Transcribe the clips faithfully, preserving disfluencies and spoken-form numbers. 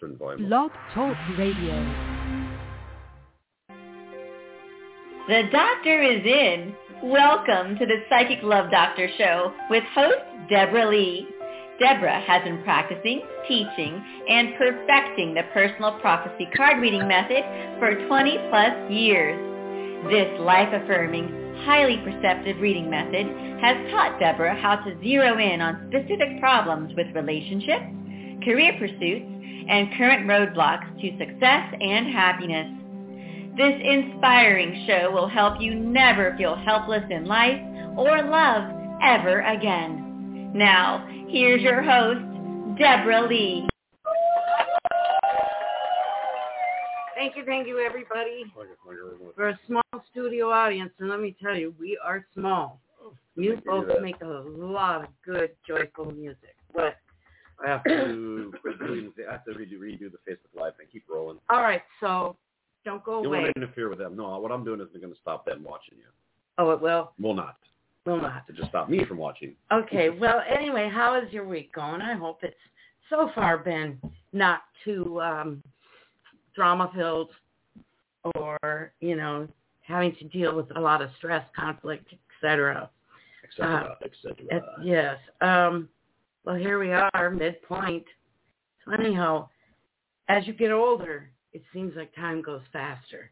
Turn the volume up. Blog Talk Radio. The doctor is in. Welcome to the Psychic Love Doctor Show with host Deborah Lee. Deborah has been practicing, teaching, and perfecting the personal prophecy card reading method for twenty plus years. This life-affirming, highly perceptive reading method has taught Deborah how to zero in on specific problems with relationships, career pursuits, and current roadblocks to success and happiness. This inspiring show will help you never feel helpless in life or love ever again. Now, here's your host, Deborah Lee. Thank you, thank you, everybody, for a small studio audience. And let me tell you, we are small. You folks make a lot of good, joyful music. But I have to, I have to redo, redo the Facebook Live thing. Keep rolling. All right, so don't go you away. You won't interfere with them. No, what I'm doing is going to stop them watching you. Oh, it will? Will not. Will not. To just stop me from watching. Okay, well, anyway, how is your week going? I hope it's so far been not too um, drama-filled or, you know, having to deal with a lot of stress, conflict, et cetera. Et cetera, uh, et cetera. Uh, yes. Um, well, here we are, midpoint. So anyhow, as you get older, it seems like time goes faster,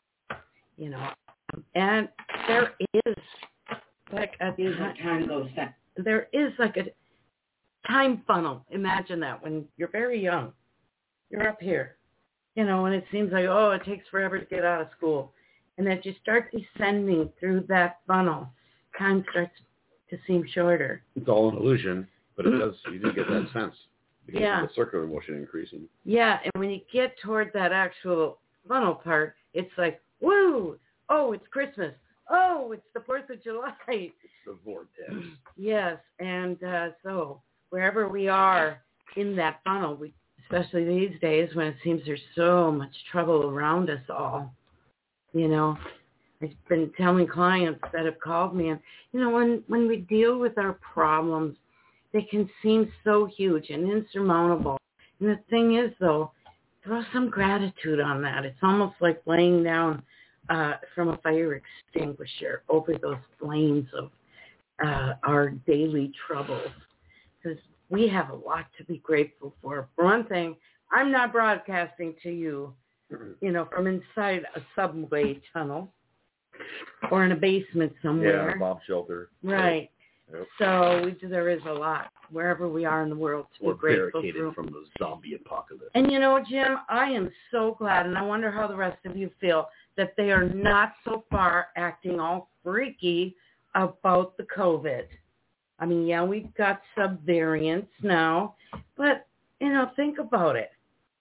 you know. And there is like a time goes fast. There is like a time funnel. Imagine that when you're very young, you're up here, you know, and it seems like, oh, it takes forever to get out of school. And as you start descending through that funnel, time starts to seem shorter. It's all an illusion, but it does. You do get that sense because yeah. of the circular motion increasing. Yeah, and when you get toward that actual funnel part, it's like, woo! Oh, it's Christmas. Oh, it's the fourth of July. It's the vortex. Yes, and uh, so wherever we are in that funnel, we, especially these days when it seems there's so much trouble around us all, you know, I've been telling clients that have called me, and, you know, when, when we deal with our problems, they can seem so huge and insurmountable. And the thing is, though, throw some gratitude on that. It's almost like laying down uh, from a fire extinguisher over those flames of uh, our daily troubles. Because we have a lot to be grateful for. For one thing, I'm not broadcasting to you, you know, from inside a subway tunnel or in a basement somewhere. Yeah, a bomb shelter. Right. Yep. So we, there is a lot wherever we are in the world to We're be grateful barricaded through. from the zombie apocalypse. And you know, Jim, I am so glad, and I wonder how the rest of you feel, that they are not so far acting all freaky about the COVID. I mean, yeah, we've got subvariants now, but, you know, think about it.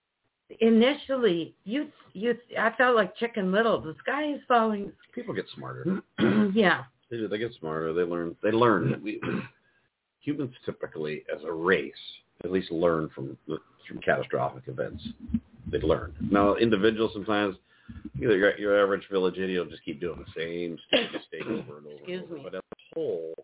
Initially, you, you, I felt like Chicken Little. The sky is falling. People get smarter. Yeah. They do. They get smarter. They learn. They learn that we humans typically, as a race, at least learn from from catastrophic events. They learn. Now, individuals sometimes, you know, your, your average village idiot will just keep doing the same stupid mistake over and over. Excuse and over. me. But as a whole,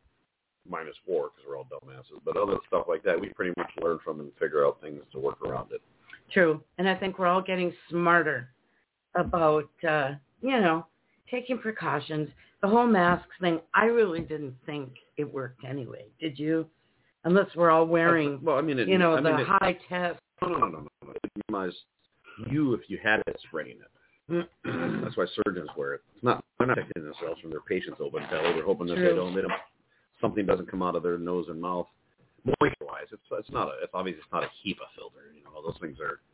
minus war, because we're all dumbasses, but other stuff like that, we pretty much learn from and figure out things to work around it. True, and I think we're all getting smarter about, uh, you know, taking precautions. The whole mask thing, I really didn't think it worked anyway. Did you? Unless we're all wearing, well, I mean, it, you know, I the mean, it, high test. No, no, no, no, no. It minimized you if you had it spreading it. That's why surgeons wear it. It's not they're not protecting themselves from their patients' open belly. They're hoping that True. they don't, they don't something doesn't come out of their nose and mouth. Moisture-wise, it's it's not a it's obviously it's not a HEPA filter. You know, those things are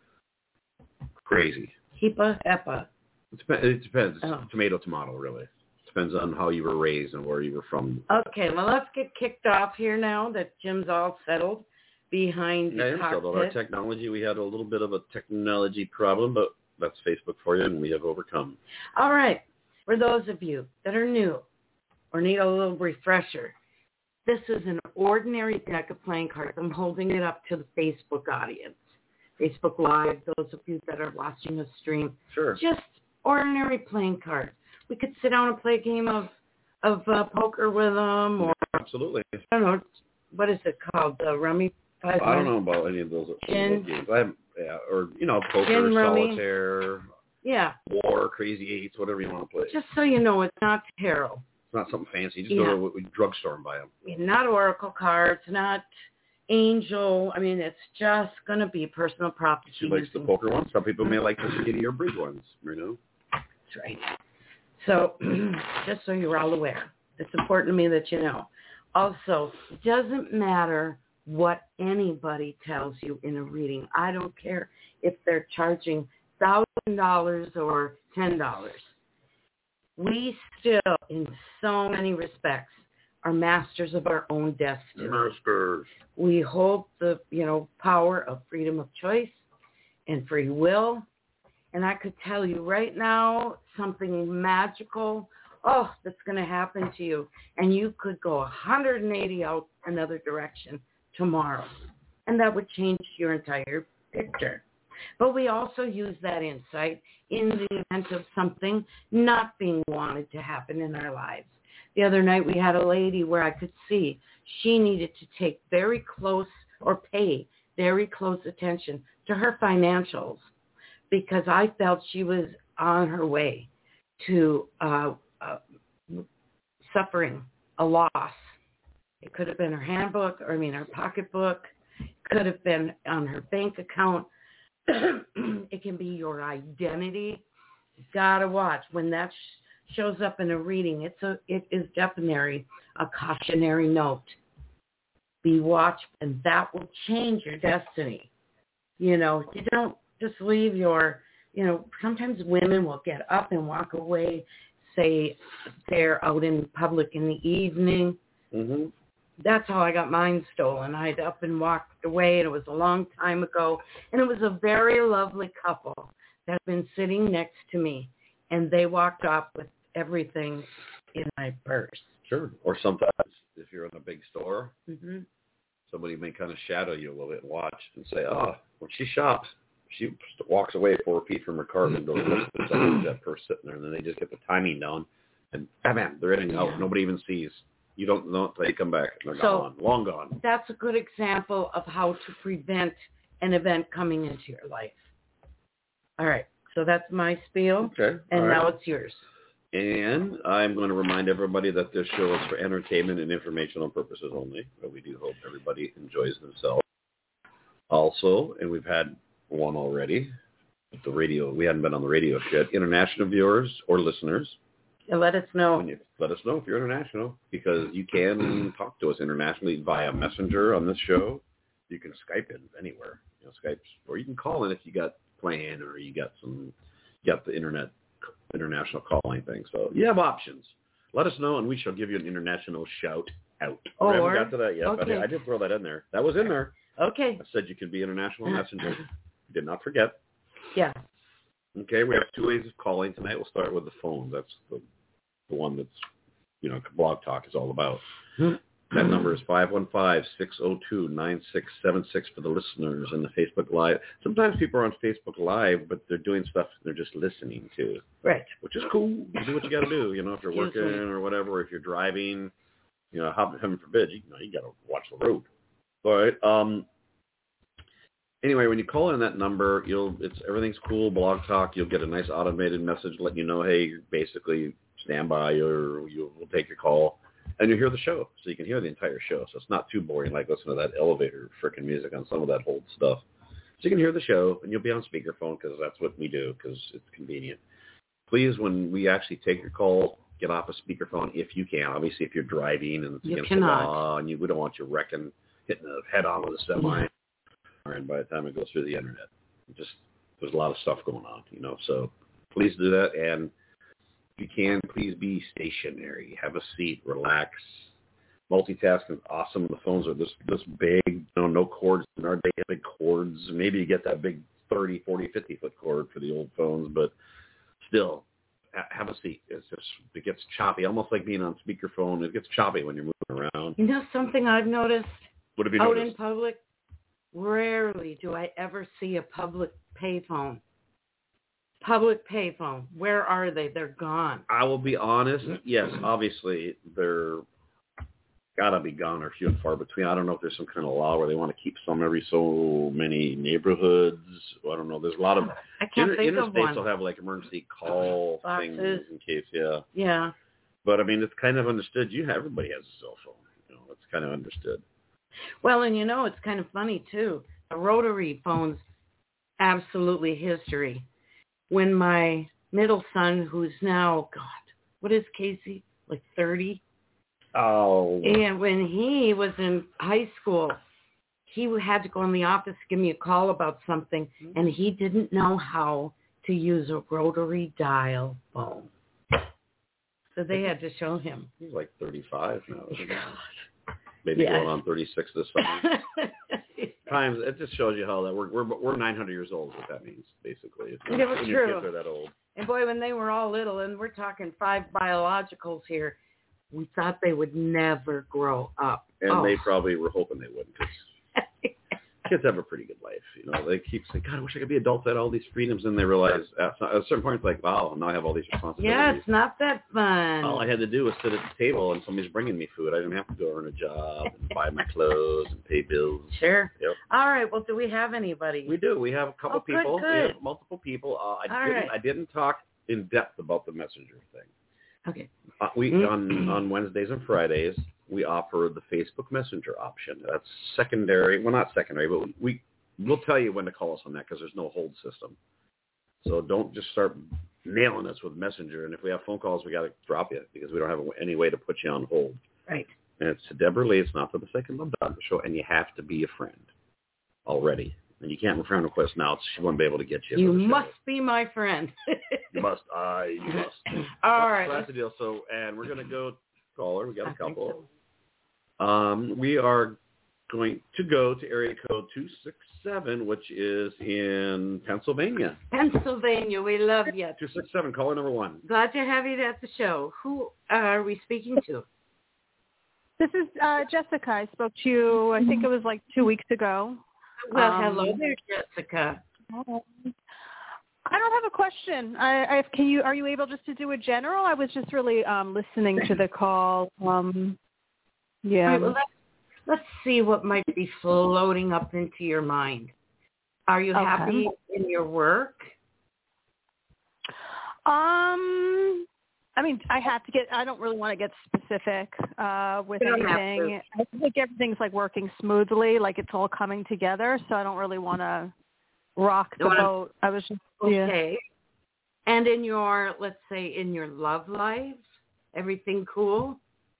crazy. HEPA, HEPA. It depends. It depends. Oh. Tomato, tomato, really. Depends on how you were raised and where you were from. Okay, well, let's get kicked off here now that Jim's all settled behind Yeah, the so our technology, we had a little bit of a technology problem, but that's Facebook for you, and we have overcome. All right. For those of you that are new or need a little refresher, this is an ordinary deck of playing cards. I'm holding it up to the Facebook audience, Facebook Live, those of you that are watching the stream. Sure. Just ordinary playing cards. We could sit down and play a game of of uh, poker with them, or absolutely. I don't know, what is it called? The rummy, I've I don't know about any of those, Gin. those games. I haven't, yeah, or, you know, poker, Gin, rummy. solitaire, Yeah. war, crazy eights, whatever you want to play. Just so you know, it's not tarot. It's not something fancy. You just Yeah. go to a drugstore and buy them. Not oracle cards, not angel. I mean, it's just going to be personal property. She likes the poker ones. Some people may like the skinny or brig ones, you know? That's right. So, just so you're all aware, it's important to me that you know. Also, it doesn't matter what anybody tells you in a reading. I don't care if they're charging one thousand dollars or ten dollars. We still, in so many respects, are masters of our own destiny. Masters. We hold the, you know, power of freedom of choice and free will. And I could tell you right now something magical, oh, that's going to happen to you. And you could go one hundred eighty out another direction tomorrow. And that would change your entire picture. But we also use that insight in the event of something not being wanted to happen in our lives. The other night we had a lady where I could see she needed to take very close or pay very close attention to her financials because I felt she was on her way to uh, uh, suffering a loss. It could have been her handbook, or I mean her pocketbook. It could have been on her bank account. It can be your identity. You gotta watch when that sh- shows up in a reading. It's a, it is definitely a cautionary note. Be watchful, and that will change your destiny. You know, you don't just leave your, you know, sometimes women will get up and walk away, say they're out in public in the evening. Mm-hmm. That's how I got mine stolen. I'd up and walked away, and it was a long time ago. And it was a very lovely couple that had been sitting next to me, and they walked off with everything in my purse. Sure. Or sometimes if you're in a big store, Mm-hmm. somebody may kind of shadow you a little bit and watch and say, oh, when she shops, she walks away four feet from her cart and goes, look, there's somebody that purse sitting there. And then they just get the timing down, and bam, bam, they're in and out. Nobody even sees. You don't know until they come back, and they're So, gone, long gone. That's a good example of how to prevent an event coming into your life. All right, so that's my spiel, Okay. and all right. now it's yours. And I'm going to remind everybody that this show is for entertainment and informational purposes only, but we do hope everybody enjoys themselves. Also, and we've had one already, the radio, we hadn't been on the radio yet, international viewers or listeners. And let us know. When you, let us know if you're international, because you can talk to us internationally via Messenger on this show. You can Skype in anywhere, you know, Skype, or you can call in if you got plan or you got some, you got the internet, international calling thing. So you have options. Let us know, and we shall give you an international shout out. Or, we haven't got to that yet, okay. but I did throw that in there. That was in there. Okay. I said you can be international messenger. Did not forget. Yeah. Okay, we have two ways of calling tonight. We'll start with the phone. That's the, the one that's, you know, Blog Talk is all about. That number is five one five, six oh two, nine six seven six for the listeners and the Facebook Live. Sometimes people are on Facebook Live, but they're doing stuff they're just listening to. Right. Which is cool. You do what you got to do, you know, if you're working or whatever, if you're driving, you know, heaven forbid, you, you know, you got to watch the road. All right. Um, Anyway, when you call in that number, you'll it's everything's cool, Blog Talk. You'll get a nice automated message letting you know, hey, basically stand by, or you will take your call, and you'll hear the show, so you can hear the entire show. So it's not too boring, like listening to that elevator freaking music on some of that old stuff. So you can hear the show, and you'll be on speakerphone because that's what we do because it's convenient. Please, when we actually take your call, get off a speakerphone if you can. Obviously, if you're driving and it's you against cannot. the law, and you, we don't want you wrecking, hitting the head on with a semi. Yeah. And by the time it goes through the internet, just there's a lot of stuff going on, you know. So please do that, and if you can, please be stationary. Have a seat, relax. Multitasking is awesome. The phones are this this big, you know, no cords. In our day, big cords. Maybe you get that big thirty, forty, fifty foot cord for the old phones, but still, have a seat. It's just it gets choppy, almost like being on speakerphone. It gets choppy when you're moving around. You know something I've noticed what have you out noticed? in public? Rarely do I ever see a public payphone. Public payphone. Where are they? They're gone. I will be honest. Yes, obviously they're gotta be gone or few and far between. I don't know if there's some kind of law where they want to keep some every so many neighborhoods. I don't know. There's a lot of I can't inter, think of interstates one. will have like emergency call Boxes. things in case, yeah. Yeah. But I mean, it's kind of understood. You have, everybody has a cell phone. You know, it's kind of understood. Well, and you know, it's kind of funny too. The rotary phones, absolutely history. When my middle son, who's now, God, what is Casey? Like thirty? Oh. And when he was in high school, he had to go in the office to give me a call about something, and he didn't know how to use a rotary dial phone. So they had to show him. He's like thirty-five now, isn't he? Maybe Yes. going on thirty-six this summer. Times, it just shows you how that we're we're we're nine hundred years old. What that means, basically. It's It was when true. Your kids are that old. And boy, when they were all little, and we're talking five biologicals here, we thought they would never grow up. And oh. they probably were hoping they wouldn't, because kids have a pretty good life. You know, they keep saying, God, I wish I could be adult, had all these freedoms, and they realize at a certain point, it's like, wow, now I have all these responsibilities. Yeah, it's not that fun. All I had to do was sit at the table, and somebody's bringing me food. I didn't have to go earn a job and buy my clothes and pay bills. Sure. Yep. All right. Well, do we have anybody? We do. We have a couple Oh, good, people. good. We have multiple people. Uh, I All didn't. right. I didn't talk in depth about the messenger thing. Okay. Uh, we on on Wednesdays and Fridays we offer the Facebook Messenger option. That's secondary. Well, not secondary, but we we'll tell you when to call us on that because there's no hold system. So don't just start nailing us with Messenger. And if we have phone calls, we got to drop you because we don't have any way to put you on hold. Right. And it's to Deborah Lee. It's not for the Second Love Doctor Show, and you have to be a friend already. And you can't friend request now. She won't be able to get you. You must be my friend. You must. I must. All right. So that's the deal. So, and we're going to go caller. We got a couple. So. Um, we are going to go to area code two six seven, which is in Pennsylvania. Pennsylvania, we love you. two six seven, caller number one. Glad to have you at the show. Who are we speaking to? This is uh, Jessica. I spoke to you, I think it was like two weeks ago. Well, um, hello there, Jessica. I don't have a question. I, I can you are you able just to do a general? I was just really um, listening to the call. Um, yeah. All right, well, let's, let's see what might be floating up into your mind. Are you Okay. happy in your work? Um, I mean, I have to get. I don't really want to get specific uh, with You don't have anything. I think everything's like working smoothly, like it's all coming together. So I don't really want to rock the Don't wanna- boat. I was just yeah. Okay. And in your, let's say, in your love life, everything cool?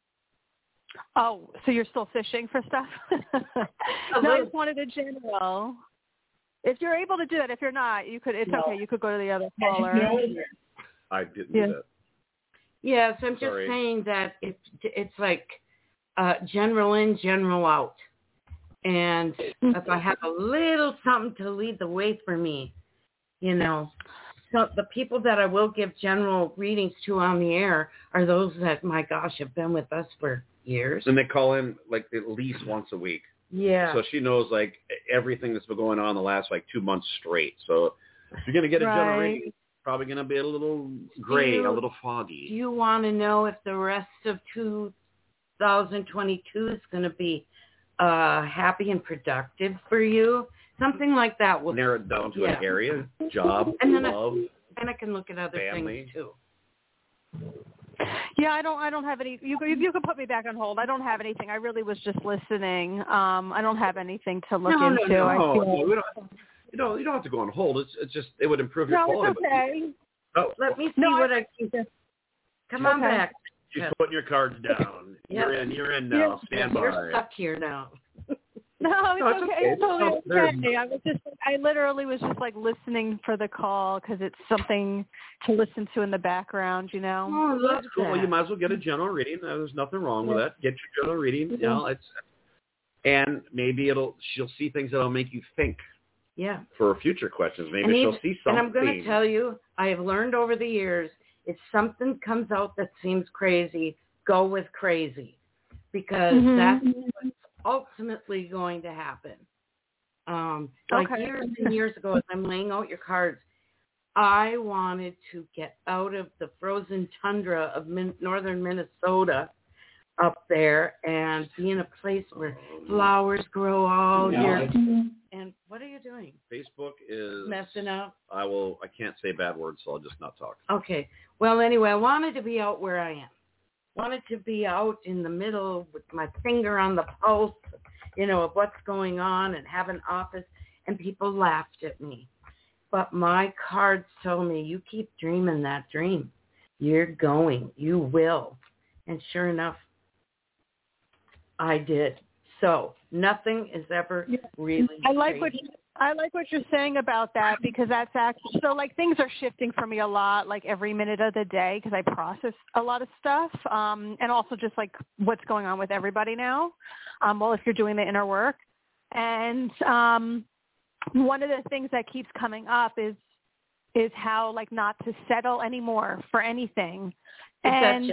Oh, so you're still fishing for stuff? No, I just wanted a general. If you're able to do it, if you're not, you could. It's No. okay. You could go to the other caller. I didn't Yeah. do that. Yes, I'm just Sorry. saying that it's it's like uh, general in, general out. And if I have a little something to lead the way for me, you know, so the people that I will give general readings to on the air are those that, my gosh, have been with us for years. And they call in like at least once a week. Yeah. So she knows like everything that's been going on the last like two months straight. So if you're going to get a general Right. reading, it's probably going to be a little gray, you- a little foggy. Do you want to know if the rest of two thousand twenty-two is going to be uh, happy and productive for you? Something like that will Narrow it down to yeah. an area, job, And then I- love. and I can look at other Family. things too. Yeah, I don't. I don't have any. You you, you can put me back on hold. I don't have anything. I really was just listening. Um, I don't have anything to look No, no, into. no. I No, feel, no, we don't. You don't. You don't have to go on hold. It's it's just it would improve your no, quality. it's okay. But, oh, Let me see No, what I- I can. Come on Okay. back. she's putting your cards down. Yep. You're in. You're in now. Stand by. You're stuck here now. No, it's No, it's okay. okay. It's totally No, there's- okay. I was just. I literally was just like listening for the call because it's something to listen to in the background. You know. Oh, I love That's cool. Well, you that. might as well get a general reading. Uh, There's nothing wrong with Yeah. that. Get your general reading. You know, it's and maybe it'll she'll see things that'll make you think Yeah. for future questions. Maybe And she'll even- see And something. I'm going to tell you, I have learned over the years, if something comes out that seems crazy, go with crazy, because Mhm. that's what's ultimately going to happen. Um, like Okay. years and years ago, as I'm laying out your cards, I wanted to get out of the frozen tundra of min- northern Minnesota up there and be in a place where flowers grow all year. And what are you doing? Facebook is messing up. I will. I can't say bad words, so I'll just not talk. Okay. Well, anyway, I wanted to be out where I am. Wanted to be out in the middle with my finger on the pulse, you know, of what's going on and have an office. And people laughed at me. But my cards told me, you keep dreaming that dream. You're going. You will. And sure enough, I did. So nothing is ever really I like crazy. what you, I like what you're saying about that, because that's actually, so like things are shifting for me a lot, like every minute of the day, because I process a lot of stuff, um, and also just like what's going on with everybody now. Um, well, if you're doing the inner work, and um, one of the things that keeps coming up is is how like not to settle anymore for anything, and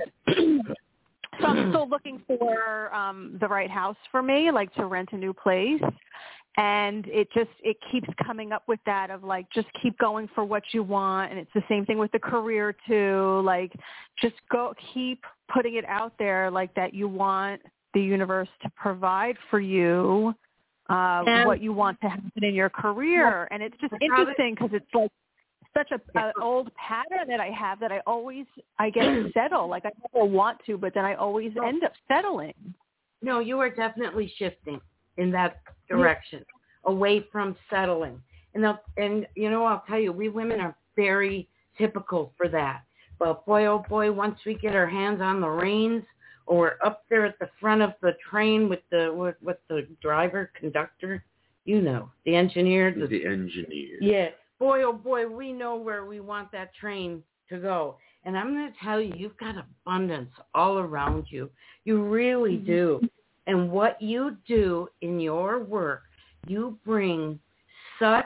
so I'm still looking for um, the right house for me, like to rent a new place. And it just, it keeps coming up with that of like, just keep going for what you want. And it's the same thing with the career too. Like just go, keep putting it out there like that you want the universe to provide for you uh, what you want to happen in your career. And it's just interesting because it's like such a, a old pattern that I have that I always, I get to settle. Like I never want to, but then I always end up settling. No, you are definitely shifting in that direction, yeah. Away from settling. And, and, you know, I'll tell you, we women are very typical for that. But boy, oh boy, once we get our hands on the reins, or we're up there at the front of the train with the with, with the driver, conductor, you know, the engineer. The, the engineer. Yeah. Boy, oh boy, we know where we want that train to go. And I'm going to tell you, you've got abundance all around you. You really mm-hmm. do. And what you do in your work, you bring such,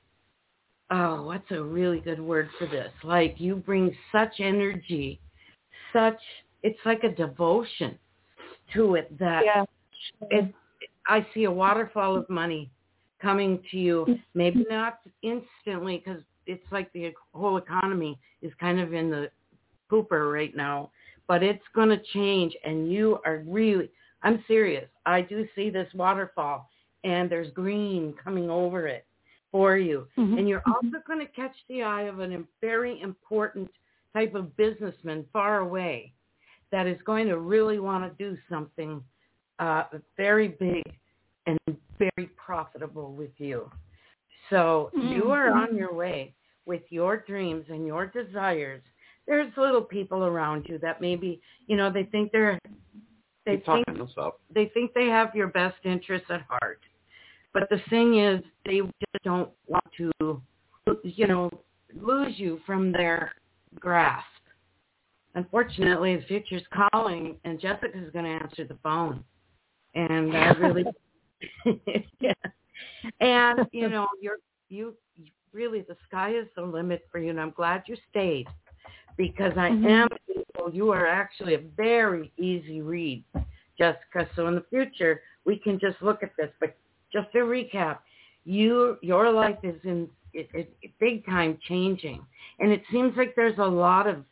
oh, what's a really good word for this? Like you bring such energy, such, it's like a devotion to it that yeah. it, I see a waterfall of money coming to you, maybe not instantly because it's like the whole economy is kind of in the pooper right now, but it's going to change and you are really, I'm serious. I do see this waterfall and there's green coming over it for you. Mm-hmm. And you're also going to catch the eye of a very important type of businessman far away that is going to really want to do something uh, very big and very profitable with you. So mm-hmm. you are on your way with your dreams and your desires. There's little people around you that maybe, you know, they think they're, they think, they think they have your best interests at heart. But the thing is, they just don't want to, you know, lose you from their grasp. Unfortunately, the future's calling, and Jessica's going to answer the phone. And I really, yeah. And, you know, you're, you really, the sky is the limit for you, and I'm glad you stayed. Because I mm-hmm. am, you are actually a very easy read, Jessica. So in the future, we can just look at this. But just to recap, you your life is in it, it, it big time changing. And it seems like there's a lot of,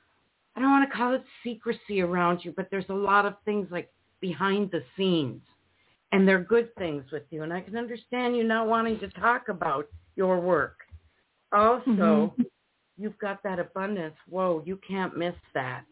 I don't want to call it secrecy around you, but there's a lot of things like behind the scenes. And they're good things with you. And I can understand you not wanting to talk about your work. Also, mm-hmm. you've got that abundance. Whoa, you can't miss that.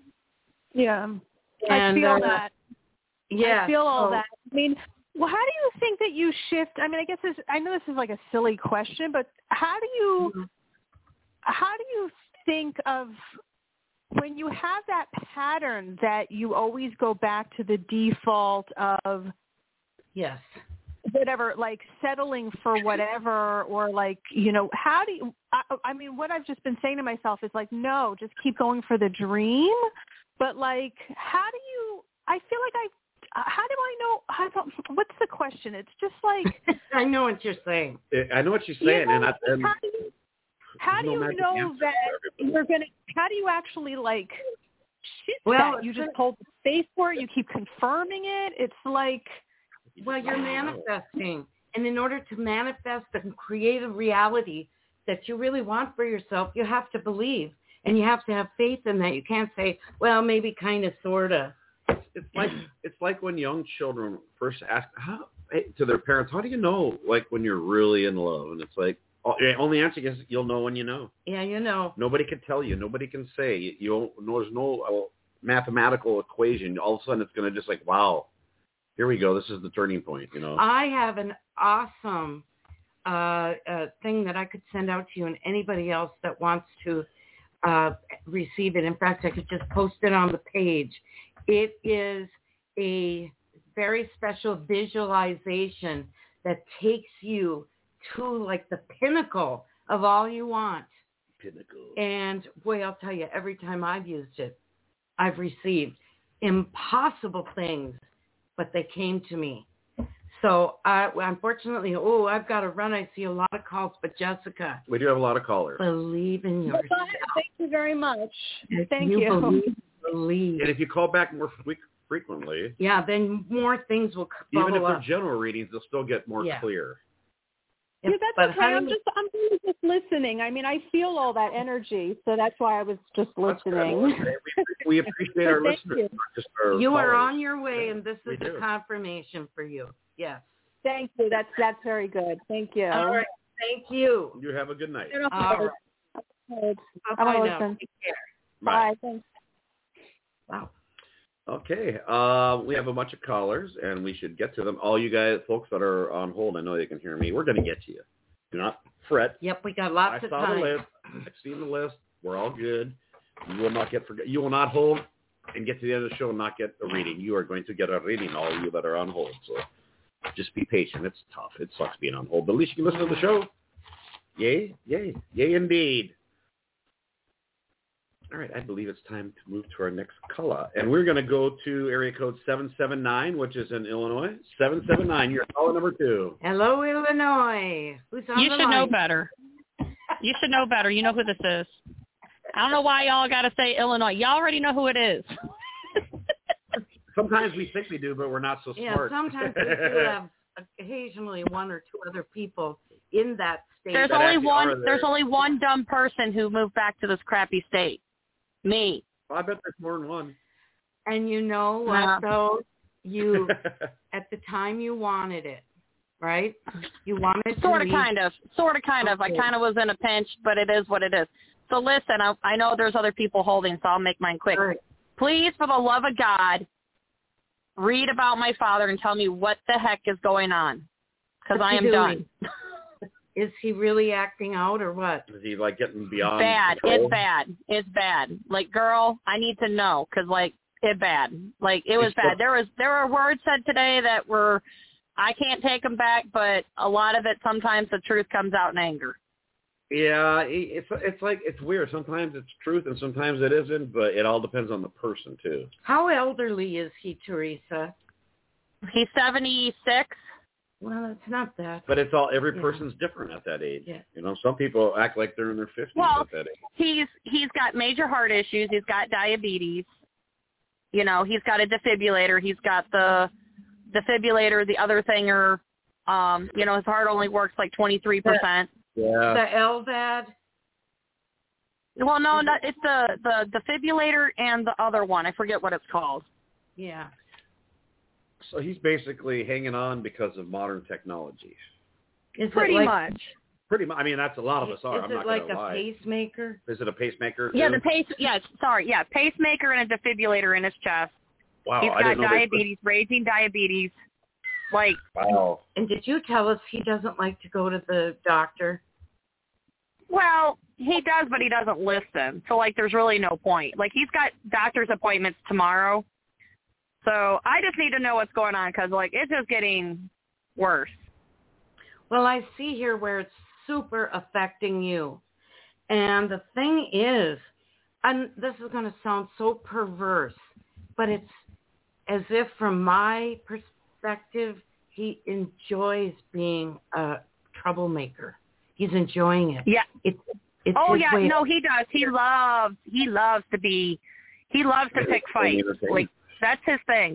Yeah. And, I feel uh, that. Yeah. I feel all so, that. I mean, well, how do you think that you shift? I mean, I guess this, I know this is like a silly question, but how do you, mm-hmm. how do you think of when you have that pattern that you always go back to the default of, yes, whatever, like settling for whatever, or like, you know, how do you, I, I mean, what I've just been saying to myself is like, no, just keep going for the dream. But like, how do you, I feel like I, how do I know, how do, what's the question? It's just like. I know what you're saying. I know what you're saying. You know, and I, and how do you, how do no you know that you're going to, how do you actually like shift well, that? You just hold the space for it. You keep confirming it. It's like. Well, you're manifesting. And in order to manifest and create a reality that you really want for yourself, you have to believe. And you have to have faith in that. You can't say, well, maybe kind of, sort of. it's like it's like when young children first ask how hey, to their parents, how do you know like when you're really in love? And it's like oh, the only answer is you'll know when you know. Yeah, you know. Nobody can tell you. Nobody can say. You, you don't, there's no uh, mathematical equation. All of a sudden, it's going to just like wow, here we go. This is the turning point. You know. I have an awesome uh, uh, thing that I could send out to you and anybody else that wants to uh, receive it. In fact, I could just post it on the page. It is a very special visualization that takes you to like the pinnacle of all you want. Pinnacle. And boy, I'll tell you, every time I've used it, I've received impossible things, but they came to me. So uh, unfortunately, oh, I've got to run. I see a lot of calls, but Jessica. We do have a lot of callers. Believe in yourself. Well, thank you very much. If Thank you. you. Believe, believe. And if you call back more fre- frequently, yeah, then more things will bubble even if they're up. general readings, they'll still get more Yeah. clear. Yeah, If- that's but okay. I'm honey, just I'm really just listening. I mean, I feel all that energy, so that's why I was just That's good. listening. We, we appreciate our Thank listeners. you. not just our you are callers. on your way, and this We is do. a confirmation for you. Yes. Thank you. That's that's very good. Thank you. All right. Thank you. You have a good night. All right. Good. I'm Bye-bye gonna now. listen. Take care. Bye. Thanks. Wow. Okay. Uh, we have a bunch of callers, and we should get to them. All you guys, folks that are on hold, I know they can hear me. We're going to get to you. Do not fret. Yep, we got lots I of saw time. the list. I've seen the list. We're all good. You will not get forget. You will not hold and get to the end of the show and not get a reading. You are going to get a reading, all of you that are on hold. So just be patient. It's tough. It sucks being on hold, but at least you can listen to the show. Yay, yay, yay indeed. All right, I believe it's time to move to our next caller. And we're going to go to area code seven seven nine, which is in Illinois. seven seven nine, you're caller number two. Hello, Illinois. Who's on You the should line? know better. You should know better. You know who this is. I don't know why y'all got to say Illinois. Y'all already know who it is. Sometimes we think we do, but we're not so Yeah, smart. sometimes we do have occasionally one or two other people in that state. There's that only actually are one. there. There's only one dumb person who moved back to this crappy state. Me. Well, I bet there's more than one. And you know what, Yeah. though? You, at the time you wanted it, right? You wanted to Sort of, leave. kind of. Sort of, kind of. I Okay. kind of was in a pinch, but it is what it is. So listen, I, I know there's other people holding, so I'll make mine quick. All right. Please, for the love of God, read about my father and tell me what the heck is going on, because What's I he am doing? done. Is he really acting out or what? Is he like getting beyond Bad. control? It's bad. It's bad. Like, girl, I need to know, because, like, it's bad. Like, it was It's bad. what- There was there were words said today that were, I can't take them back, but a lot of it, sometimes the truth comes out in anger. Yeah, it's it's like it's weird. Sometimes it's truth and sometimes it isn't, but it all depends on the person too. How elderly is he, Teresa? He's seventy-six. Well, it's not that. But it's all every Yeah. person's different at that age. Yeah. You know, some people act like they're in their fifties Well, at that age. He's he's got major heart issues. He's got diabetes. You know, he's got a defibrillator. He's got the defibrillator, the other thinger. Um, you know, his heart only works like twenty-three percent. Yeah. The L V A D? Well, no, no, it's the, the defibrillator and the other one. I forget what it's called. Yeah. So he's basically hanging on because of modern technology. Is Pretty it like, much. Pretty much. I mean, that's a lot of us are. Is I'm it not like going to a lie. pacemaker? Is it a pacemaker? Yeah, too? the pace. Yeah, sorry. Yeah, pacemaker and a defibrillator in his chest. Wow, He's I got didn't know they put- diabetes, raging diabetes. Like, Wow. And did you tell us he doesn't like to go to the doctor? well, he does, but he doesn't listen. So, like, there's really no point. Like, he's got doctor's appointments tomorrow. So I just need to know what's going on because, like, it's just getting worse. Well, I see here where it's super affecting you. And the thing is, and this is going to sound so perverse, but it's as if from my perspective, he enjoys being a troublemaker. He's enjoying it. Yeah. It's, it's Oh, his yeah. way. No, he does. He loves, he loves to be, he loves to pick fights. Like, that's his thing.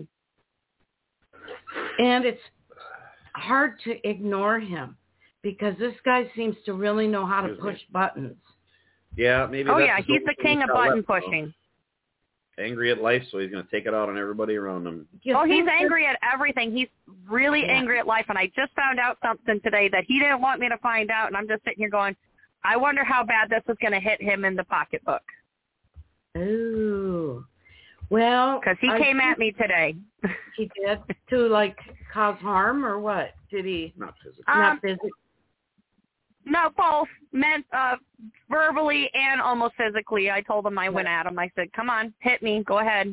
And it's hard to ignore him because this guy seems to really know how to Excuse me. push buttons. Yeah, maybe. Oh, that's yeah. the He's the solution king of got button left, though. pushing. angry at life, so he's going to take it out on everybody around him. Oh, he's angry at everything. He's really yeah. angry at life, and I just found out something today that he didn't want me to find out, and I'm just sitting here going, I wonder how bad this is going to hit him in the pocketbook. Ooh. Well, because he I came at me today. He did? To, like, cause harm or what? Did he? Not physically. Um, Not physically. No, both. Meant uh, verbally and almost physically. I told him I went at him. I said, come on, hit me. Go ahead.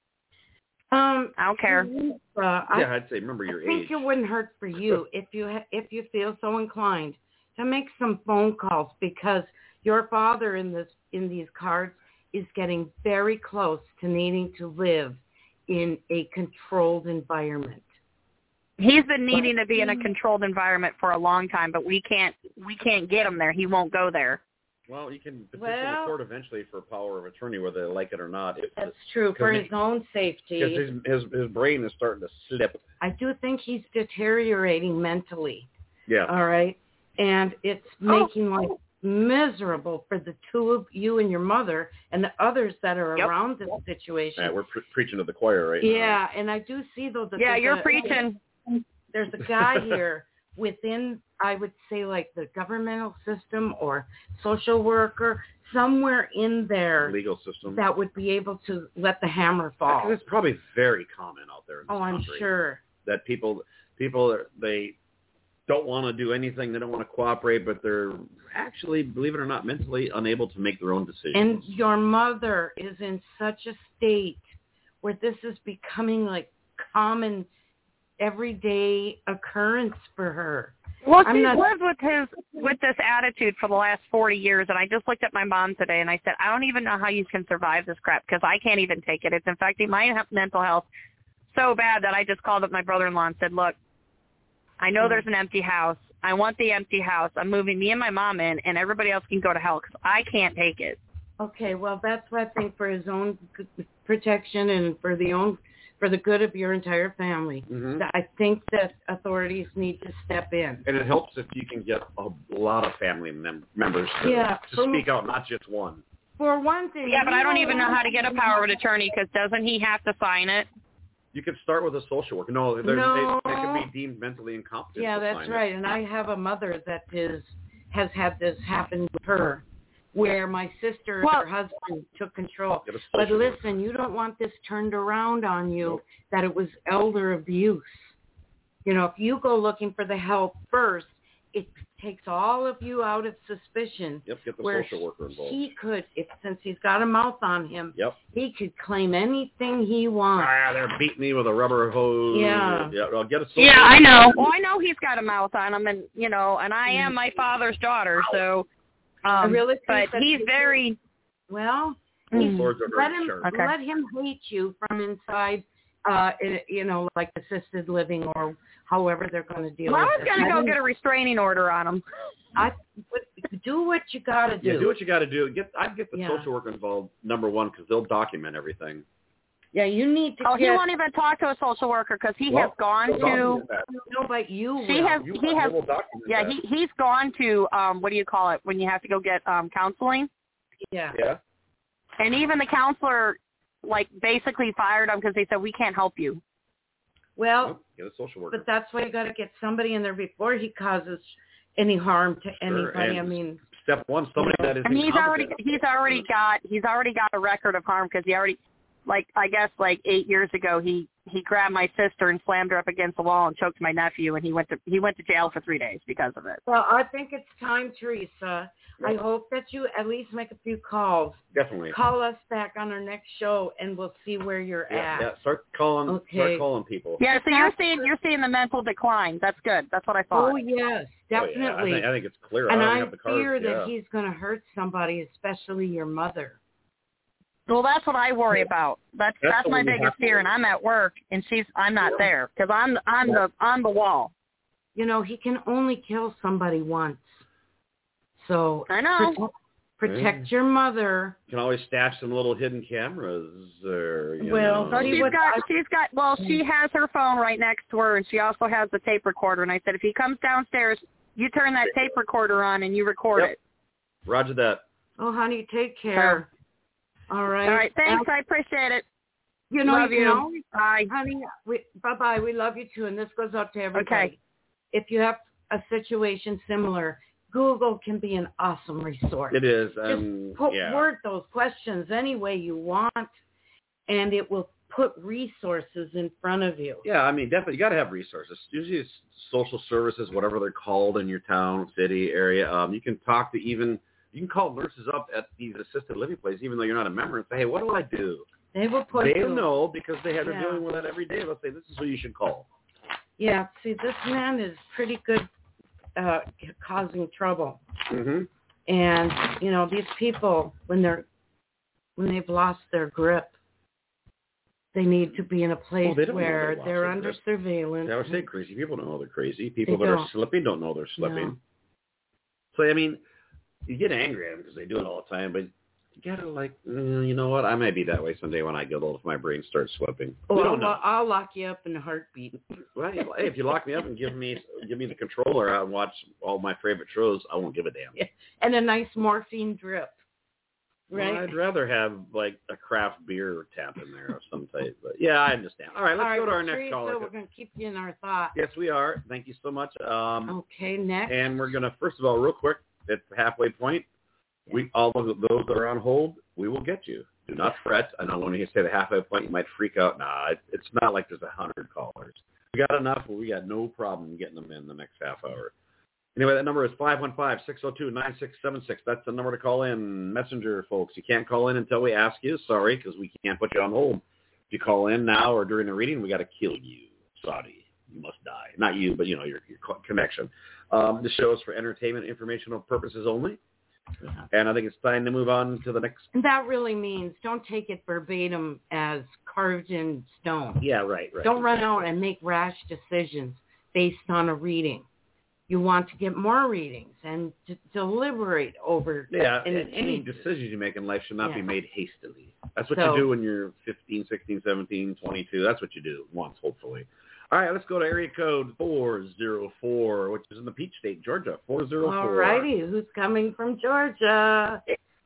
Um, I don't care. Uh, I, yeah, I'd say remember your age. I think age. it wouldn't hurt for you if you ha- if you feel so inclined to make some phone calls, because your father in this in these cards is getting very close to needing to live in a controlled environment. He's been needing to be in a controlled environment for a long time, but we can't we can't get him there. He won't go there. Well, you can petition well, the court eventually for power of attorney, whether they like it or not. If that's true, for his own safety. Because his, his his brain is starting to slip. I do think he's deteriorating mentally. Yeah. All right, and it's making life miserable for the two of you and your mother and the others that are yep. around this situation. Yeah, we're pre- preaching to the choir right yeah, now. Yeah, and I do see though that yeah, you're a, preaching. There's a guy here within, I would say, like the governmental system or social worker, somewhere in there, legal system, that would be able to let the hammer fall. It's probably very common out there in this oh, I'm country sure that people people they don't want to do anything, they don't want to cooperate, but they're actually, believe it or not, mentally unable to make their own decisions. And your mother is in such a state where this is becoming like common everyday occurrence for her. Well, I'm she's not... lived with his with this attitude for the last forty years, and I just looked at my mom today, and I said, I don't even know how you can survive this crap, because I can't even take it. It's affecting my mental health so bad that I just called up my brother-in-law and said, look, I know there's an empty house. I want the empty house. I'm moving me and my mom in, and everybody else can go to hell, because I can't take it. Okay, well, that's what I think, for his own protection and for the own for the good of your entire family. Mm-hmm. I think that authorities need to step in. And it helps if you can get a lot of family mem- members to, yeah, to for, speak out, not just one. For one thing. Yeah, but I don't even know how to get a power of attorney, because doesn't he have to sign it? You could start with a social worker. No, no. They, they can be deemed mentally incompetent. Yeah, that's right. It. And I have a mother that is has had this happen with her, where my sister well, and her husband took control. But listen, you don't want this turned around on you, nope. that it was elder abuse. You know, if you go looking for the help first, it takes all of you out of suspicion. Yep, get the where social worker involved. He could, if since he's got a mouth on him, yep. he could claim anything he wants. Ah, they're beating me with a rubber hose. Yeah. Yeah, I'll get a social yeah worker. I know. Well, I know he's got a mouth on him, and, you know, and I am my father's daughter, so... Um, I really but he's very well. He's, let him okay. let him hate you from inside. Uh, you know, like assisted living or however they're going to deal well, with I was going to go him. get a restraining order on him. I do what you got to do. Yeah, do what you got to do. Get I'd get the yeah. social worker involved. Number one, because they'll document everything. Yeah, you need to. Oh, get, he won't even talk to a social worker because he well, has gone to. No, but you. He will. has. You he has. Yeah, that. he he's gone to. Um, what do you call it when you have to go get um counseling? Yeah. Yeah. And even the counselor, like, basically fired him because they said we can't help you. Well, well get a social worker. But that's why you got to get somebody in there before he causes any harm to sure. anybody. And I mean. Step one, somebody that is. And he's already he's already got he's already got a record of harm because he already. Like, I guess, like eight years ago, he, he grabbed my sister and slammed her up against the wall and choked my nephew, and he went to he went to jail for three days because of it. Well, I think it's time, Teresa. I hope that you at least make a few calls. Definitely. Call us back on our next show, and we'll see where you're yeah, at. Yeah, start calling. Okay. Start calling people. Yeah, so you're seeing you're seeing the mental decline. That's good. That's what I thought. Oh yes, definitely. Oh, yeah. I, think, I think it's clear. And I, don't I have the cards. fear yeah. that he's going to hurt somebody, especially your mother. Well, that's what I worry about. That's that's, that's my biggest fear, and I'm at work, and she's I'm not there because I'm I'm the on the wall. You know, he can only kill somebody once. So I know. Protect, protect yeah. your mother. You can always stash some little hidden cameras, or you well, know. So she's got she's got well, she has her phone right next to her, and she also has the tape recorder. And I said, if he comes downstairs, you turn that tape recorder on and you record yep. it. Roger that. Oh, honey, take care. All right. All right. Thanks. Um, I appreciate it. You know, love you you. can always, Bye. honey. We, bye-bye. We love you too, and this goes out to everybody. Okay. If you have a situation similar, Google can be an awesome resource. It is. Just Um, put yeah. word those questions any way you want, and it will put resources in front of you. Yeah, I mean, definitely, you got to have resources. Usually it's social services, whatever they're called in your town, city, area. Um, you can talk to even, you can call nurses up at these assisted living places, even though you're not a member, and say, hey, what do I do? They will put They you. know because they have, they're Yeah. dealing with that every day. They'll say, this is who you should call. Yeah, see, this man is pretty good uh, causing trouble. Mm-hmm. And, you know, these people, when they're, when they've lost their grip, they need to be in a place Well, they don't know where they lost they're their under grip. surveillance. I would say crazy people don't know they're crazy. People They that are don't. slipping don't know they're slipping. No. So, I mean, you get angry at them because they do it all the time, but you got to like, mm, you know what? I might be that way someday when I get old if my brain starts slipping. Oh, we I'll, don't know. I'll lock you up in a heartbeat. Well, hey, if you lock me up and give me give me the controller out and watch all my favorite shows, I won't give a damn. Yeah. And a nice morphine drip. Right? Well, I'd rather have like a craft beer tap in there of some type. But yeah, I understand. All right, let's All right, go to our Teresa, next caller. we're going to keep you in our thoughts. Yes, we are. Thank you so much. Um, Okay, next. and we're going to, first of all, real quick, at the halfway point, we all of those that are on hold, we will get you. Do not fret. I know when you say the halfway point, you might freak out. Nah, it, it's not like there's a hundred callers. We got enough, but we got no problem getting them in the next half hour. Anyway, that number is five one five, six zero two, nine six seven six. That's the number to call in. Messenger, folks. You can't call in until we ask you. Sorry, because we can't put you on hold. If you call in now or during the reading, we got to kill you. Sorry. You must die. Not you, but, you know, your, your connection. Um, the show is for entertainment, informational purposes only. And I think it's time to move on to the next. And that really means don't take it verbatim as carved in stone. Yeah, right, right. Don't run out and make rash decisions based on a reading. You want to get more readings and to deliberate over Yeah, any, any changes. decisions you make in life should not Yeah. be made hastily. That's what So- you do when you're fifteen, sixteen, seventeen, twenty-two. That's what you do once, hopefully. All right, let's go to area code four zero four, which is in the Peach State, Georgia, four zero four. All righty. Who's coming from Georgia?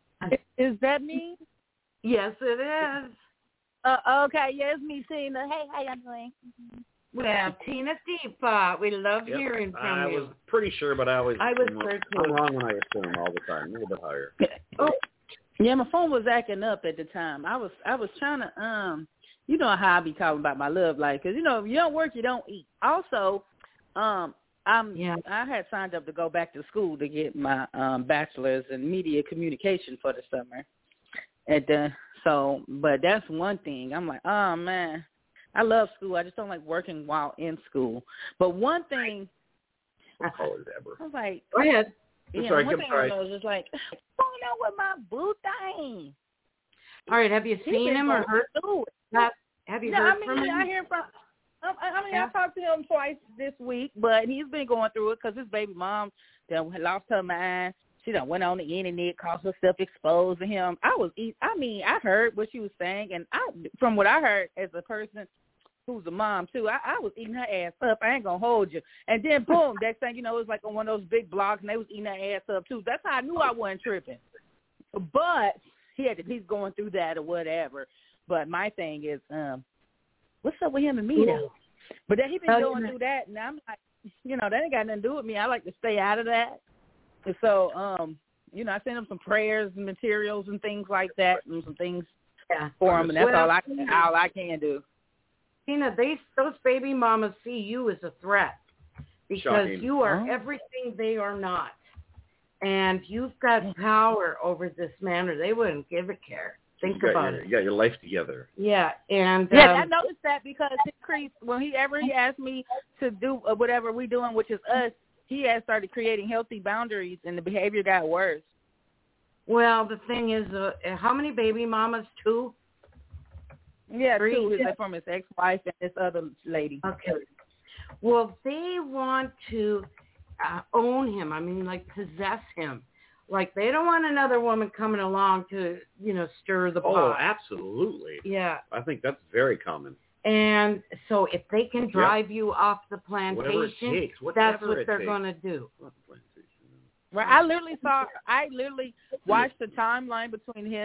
Is that me? Yes, it is. Uh, okay, yes, me, Tina. Hey, how y'all doing? Well, Tina Deepa, we love Yep, hearing from I you. was pretty sure, but I always I was I'm, sure, I'm too. wrong when I assume all the time, a little bit higher. Oh, yeah, my phone was acting up at the time. I was, I was trying to, um, you know how I be talking about my love life, because you know if you don't work, you don't eat. Also, um, I'm, Yeah. I had signed up to go back to school to get my um, bachelor's in media communication for the summer, and uh, so, but that's one thing. I'm like, oh man. I love school. I just don't like working while in school. But one thing, I'll call her Deborah. I was like, Go ahead. I'm you sorry, know, one I'm thing sorry. I know is just like, what's going on with my boo thing? All right, have you He seen been him or going heard through it. that? Have you No, heard I mean, from him? I hear from. Um, I I mean, Yeah. I talked to him twice this week, but he's been going through it because his baby mom done lost her mind. She done went on the internet, caused herself exposed to him. I was, eat- I mean, I heard what she was saying, and I, from what I heard as a person who's a mom too, I, I was eating her ass up. I ain't gonna hold you. And then boom, next thing you know, it was like on one of those big blogs, and they was eating her ass up too. That's how I knew I wasn't tripping. But he had to, he's going through that or whatever. But my thing is, um, what's up with him and me though? But then he been Tell going you through that, and I'm like, you know, that ain't got nothing to do with me. I like to stay out of that. And so, um, you know, I sent him some prayers and materials and things like that, and some things Yeah. for him, and that's Well, all I all I can do. Tina, they, those baby mamas see you as a threat because Shocking. you are Oh. everything they are not. And you've got power over this man or they wouldn't give a care. Think you got about your, it. You got your life together. Yeah, and Yeah, um, I noticed that because Chris, when he ever he asked me to do uh, whatever we doing, which is us, he has started creating healthy boundaries, and the behavior got worse. well, the thing is, uh, how many baby mamas? Two? Yeah, Three, too, yeah. his, from his ex-wife and this other lady. Okay. Well, they want to uh, own him. I mean, like possess him. Like they don't want another woman coming along to, you know, stir the Oh, pot. absolutely. Yeah. I think that's very common. And so if they can drive you off the Whatever it plantation, takes. that's Whatever what it they're takes. going to do. Right, I literally saw, I literally watched the timeline between him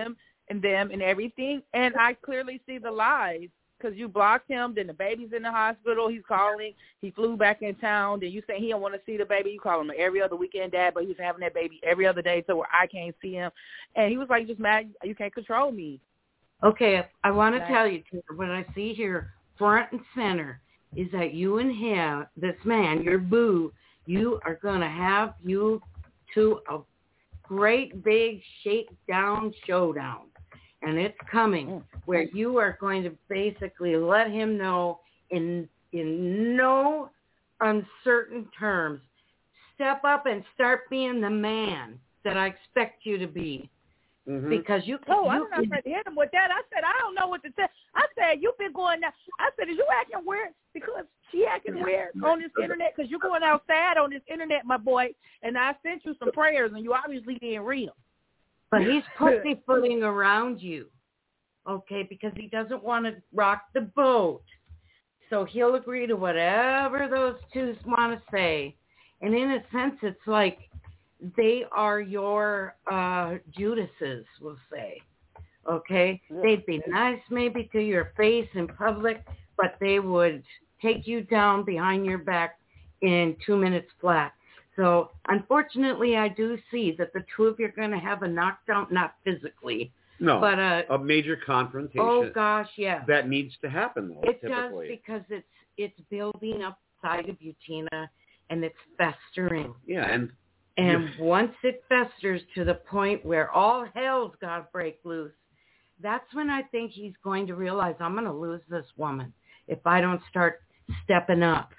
and them and everything, and I clearly see the lies. Because you blocked him, then the baby's in the hospital, he's calling, he flew back in town, then you say he don't want to see the baby, you call him every other weekend dad, but he was having that baby every other day so where I can't see him. And he was like, just mad, you can't control me. Okay, I want to tell you, what I see here, front and center, is that you and him, this man, your boo, you are going to have you two a great big shakedown showdown. And it's coming where you are going to basically let him know in in no uncertain terms, step up and start being the man that I expect you to be. Mm-hmm. Because you Oh, you, I'm not ready to hit him with that. I said, I don't know what to say. I said, you've been going now. I said, is you acting weird? Because she acting weird on this internet because you're going outside on this internet, my boy. And I sent you some prayers, and you obviously didn't read them. But he's pussyfooting around you, okay, because he doesn't want to rock the boat. So he'll agree to whatever those two want to say. And in a sense, it's like they are your uh, Judases, we'll say, okay? Yeah. They'd be nice maybe to your face in public, but they would take you down behind your back in two minutes flat. So, unfortunately, I do see that the two of you are going to have a knockdown, not physically. No, but a, a major confrontation. Oh, gosh, yeah. That needs to happen, though, It typically. does because it's it's building up inside of you, Tina, and it's festering. Yeah, and... And once it festers to the point where all hell's got to break loose, that's when I think he's going to realize I'm going to lose this woman if I don't start stepping up.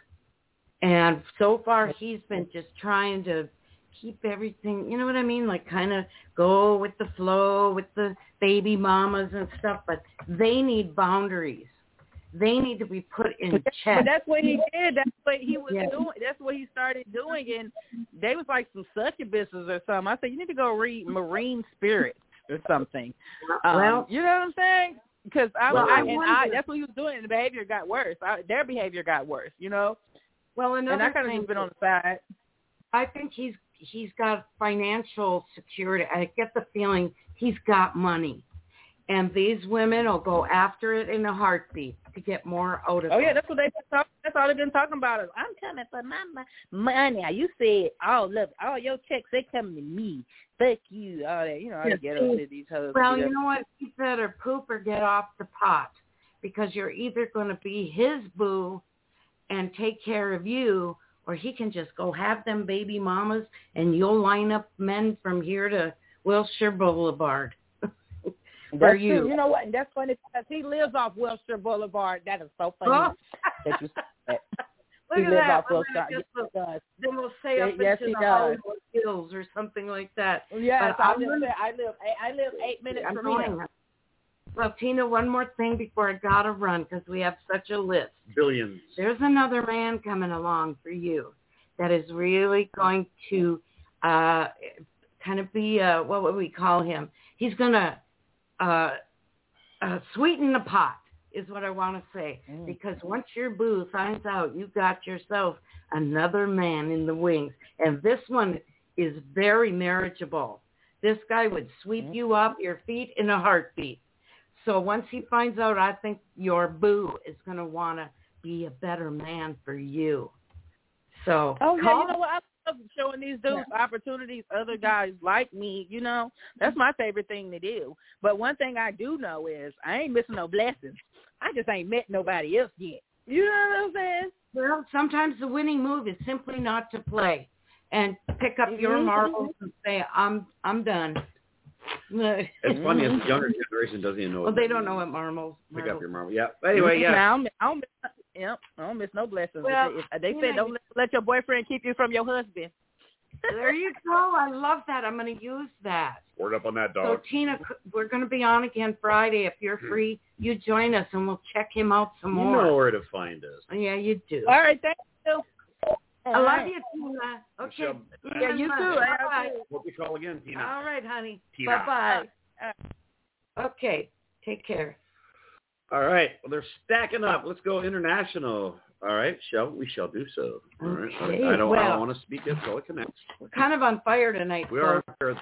And so far, he's been just trying to keep everything, you know what I mean? Like kind of go with the flow with the baby mamas and stuff. But they need boundaries. They need to be put in but check. But that's what he did. That's what he was yeah. doing. That's what he started doing. And they was like some succubuses or something. I said, you need to go read Marine Spirits or something. Um, well, you know what I'm saying? Because I, well, I, I and wonder, I, that's what he was doing, and the behavior got worse. I, their behavior got worse, you know. Well, and I kind of just been on the side. I think he's he's got financial security. I get the feeling he's got money, and these women will go after it in a heartbeat to get more out of it. Oh yeah, that's what they've been talking. That's all they've been talking about. Is I'm coming for my money. You said all of all your checks, they coming to me. Fuck you, all that. You know, I get up to these hoes. Well, you know what? You better poop or get off the pot, because you're either going to be his boo and take care of you, or he can just go have them baby mamas, and you'll line up men from here to Wilshire Boulevard. For you. you. You know what? And that's funny because he lives off Wilshire Boulevard. That is so funny. Oh. that you said that. Look he at lives that. off Wilshire. Yes, yes, then we'll say up yes, into the does. Hollywood Hills or something like that. Yes, but I I'm live gonna, there. I live. I live eight minutes I'm from going. here. Well, Tina, one more thing before I gotta run because we have such a list. Billions. There's another man coming along for you that is really going to uh, kind of be, uh, what would we call him? He's going to uh, uh, sweeten the pot is what I want to say. Mm. Because once your boo finds out you got yourself another man in the wings, and this one is very marriageable. This guy would sweep mm. you off your feet in a heartbeat. So once he finds out, I think your boo is going to want to be a better man for you. So oh yeah, call- you know what? I love showing these dudes yeah. opportunities. Other guys like me, you know, that's my favorite thing to do. But one thing I do know is I ain't missing no blessings. I just ain't met nobody else yet. You know what I'm saying? Well, sometimes the winning move is simply not to play and pick up mm-hmm. your marbles and say, "I'm I'm done." It's funny, as the younger generation doesn't even know. Well, they don't know what marbles. Pick up your marbles. Yeah. Anyway, yeah. Now, I don't, I don't miss, yep, I don't miss no blessings. Well, if they if they said don't let, let your boyfriend keep you from your husband. There you go. I love that. I'm going to use that. Word up on that, dog. So, Tina, we're going to be on again Friday. If you're free, you join us, and we'll check him out some you more. You know where to find us. Yeah, you do. All right, thank you. I love right. you, Tina. Okay. Yeah, yeah you too. Bye. Hope you call again, Tina. All right, honey. Tina. Bye-bye. Uh, okay. Take care. All right. Well, they're stacking up. Let's go international. All right. Shall we shall do so. All right. Okay. I don't, well, I don't want to speak until it connects. We're kind of on fire tonight. We folks. are. It's Rock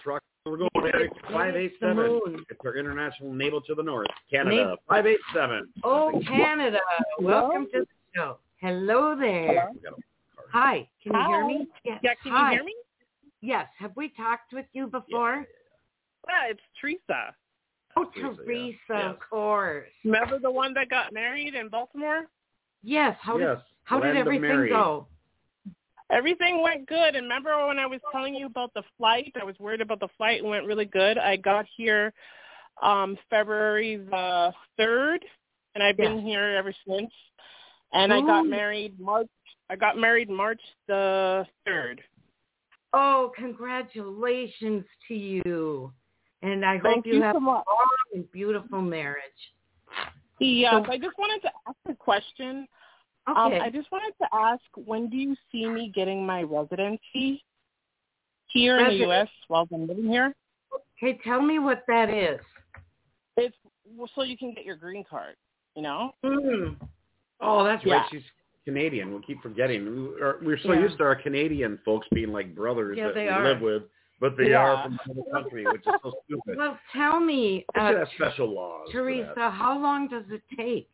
We're going Eric five eight seven. It's our international neighbor to the north, Canada. five eight seven. Oh, Canada. Welcome to the show. Hello there. Hello? Hi. Can you Hi. hear me? Yes. Yeah, can Hi. you hear me? Yes. Have we talked with you before? Yeah, it's Teresa. Oh, Teresa, Teresa, yeah. of course. Remember the one that got married in Baltimore? Yes. How Yes. did how did Land of everything Mary. go? Everything went good. And remember when I was telling you about the flight? I was worried about the flight. It went really good. I got here um, February the third, and I've been Yes. here ever since. And I got Ooh. married March. I got married March the third. Oh, congratulations to you. And I hope Thank you, you have so much. a long and beautiful marriage. Yes, So- I just wanted to ask a question. Okay. Um, I just wanted to ask, when do you see me getting my residency here in the U S while I'm living here? Okay, tell me what that is. It's well, so you can get your green card, you know? Mm. Oh, that's Yeah. right. She's Canadian. We keep forgetting. We are, we're so Yeah. used to our Canadian folks being like brothers Yeah, that they we are. live with, but they Yeah. are from another country, which is so stupid. Well, tell me, They should uh, have special laws. for Teresa, that. how long does it take?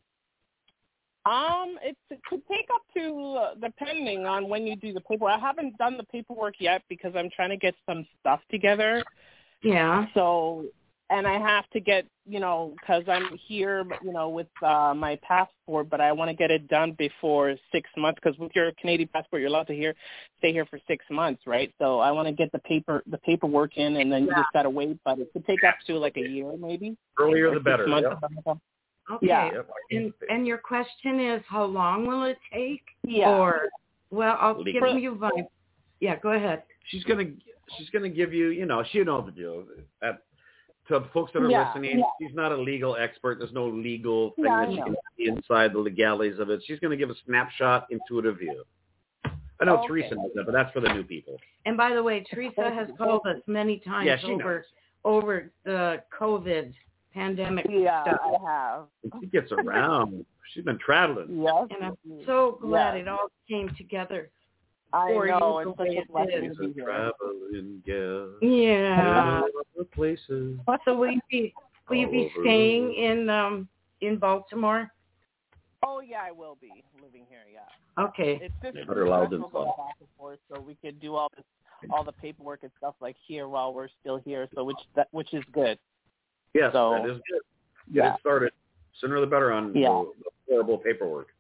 Um, it's, it could take up to, uh, depending on when you do the paperwork. I haven't done the paperwork yet because I'm trying to get some stuff together. Yeah. So, and I have to get, you know, because I'm here, you know, with uh, my passport, but I want to get it done before six months because with your Canadian passport, you're allowed to here, stay here for six months, right? So I want to get the paper, the paperwork in, and then you Yeah. just got to wait. But it could take up to like a year, maybe. Earlier or the six better. months Yep. or something like that. Okay. Yeah. Yep. And, and your question is, how long will it take? Yeah. Or, well, I'll Legal. give you my, yeah, go ahead. She's gonna she's gonna give you, you know, she knows the deal. At, to folks that are Yeah, listening, yeah. she's not a legal expert. There's no legal thing Yeah, I that she know. can see inside the legalities of it. She's gonna give a snapshot, intuitive view. I know Okay. Teresa knows that, but that's for the new people. And by the way, Teresa has called us many times Yeah, she over knows. over the COVID pandemic Yeah, stuff. I have. She gets around. She's been traveling. Yes. And I'm so glad Yeah. it all came together. I for know. you It's the such way a it blessing is. to be She's a here. traveling gal. Yeah. Other places. So will you be will you All be over staying the- in um in Baltimore? Oh, yeah, I will be living here, yeah. Okay. It's just Yeah, they're allowed stressful to going install. back and forth, so we could do all this, all the paperwork and stuff like here while we're still here, so which that which is good. Yes, So- that is good. Get Yeah. it started. Sooner the better on Yeah. the, the horrible paperwork.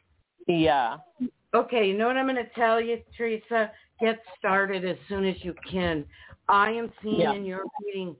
Yeah. Okay, you know what I'm going to tell you, Teresa? Get started as soon as you can. I am seeing Yeah. in your reading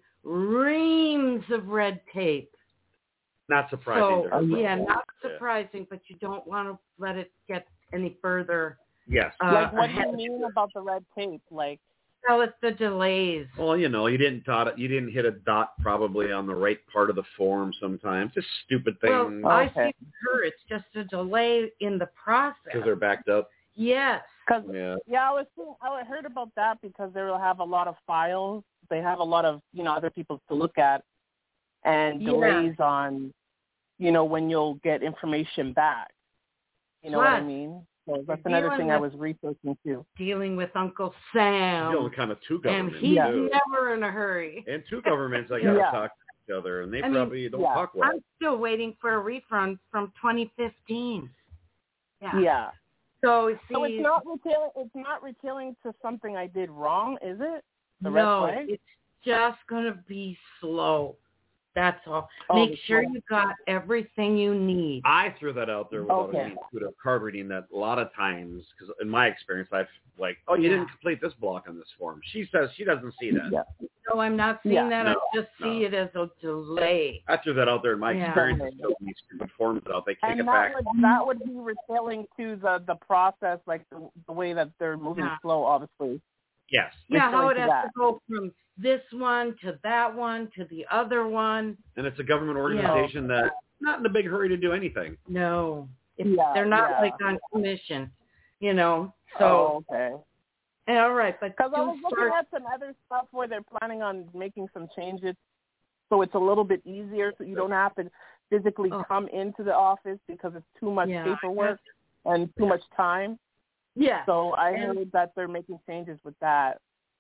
reams of red tape. Not surprising. So, to her. yeah, not Yeah. surprising, but you don't want to let it get any further. Yes. Uh, Like, what do ahead. you mean about the red tape? Like, Well, it's the delays. Well, you know, you didn't dot it. You didn't hit a dot probably on the right part of the form. Sometimes just stupid Well, things I Okay. see with her, it's just a delay in the process. because they're backed up. Yes. because Yeah. yeah, I was seeing, I heard about that because they will have a lot of files. They have a lot of you know other people to look at, and Yeah. delays on, you know, when you'll get information back. You know what I Plus, mean? So that's you're another dealing thing I with- was researching too. Dealing with Uncle You're Sam, dealing kind of two and governments he's Yeah. too. never in a hurry. And two governments that got to Yeah. talk to each other, and they I mean, probably don't yeah. talk well. I'm still waiting for a refund from twenty fifteen. Yeah. Yeah. So, see, So it's not retailing. It's not retailing to something I did wrong, is it? The red no, flag? it's just going to be slow. That's all. Oh, Make the sure slow. you got everything you need. I threw that out there without Okay. any intuitive card reading that a lot of times, because in my experience, I've like, oh, you Yeah. didn't complete this block on this form. She says she doesn't see that. Yeah. No, I'm not seeing Yeah. that. No, I just see no. it as a delay. I threw that out there in my Yeah. experience. Is filling these stupid forms out. They take And it that back. would that would be retailing to the the process, like the, the way that they're moving Yeah. slow, obviously. Yes. Yeah, how it Referring has to that. to go from this one to that one to the other one. And it's a government organization that's not in a big hurry to do anything. No, It's- Yeah, they're not yeah. like on commission, you know. oh, So, okay. all right, but Because I do was looking start. at some other stuff where they're planning on making some changes, so it's a little bit easier, so you don't have to physically Oh. come into the office because it's too much Yeah. paperwork and too much time. Yeah. So I And- heard that they're making changes with that.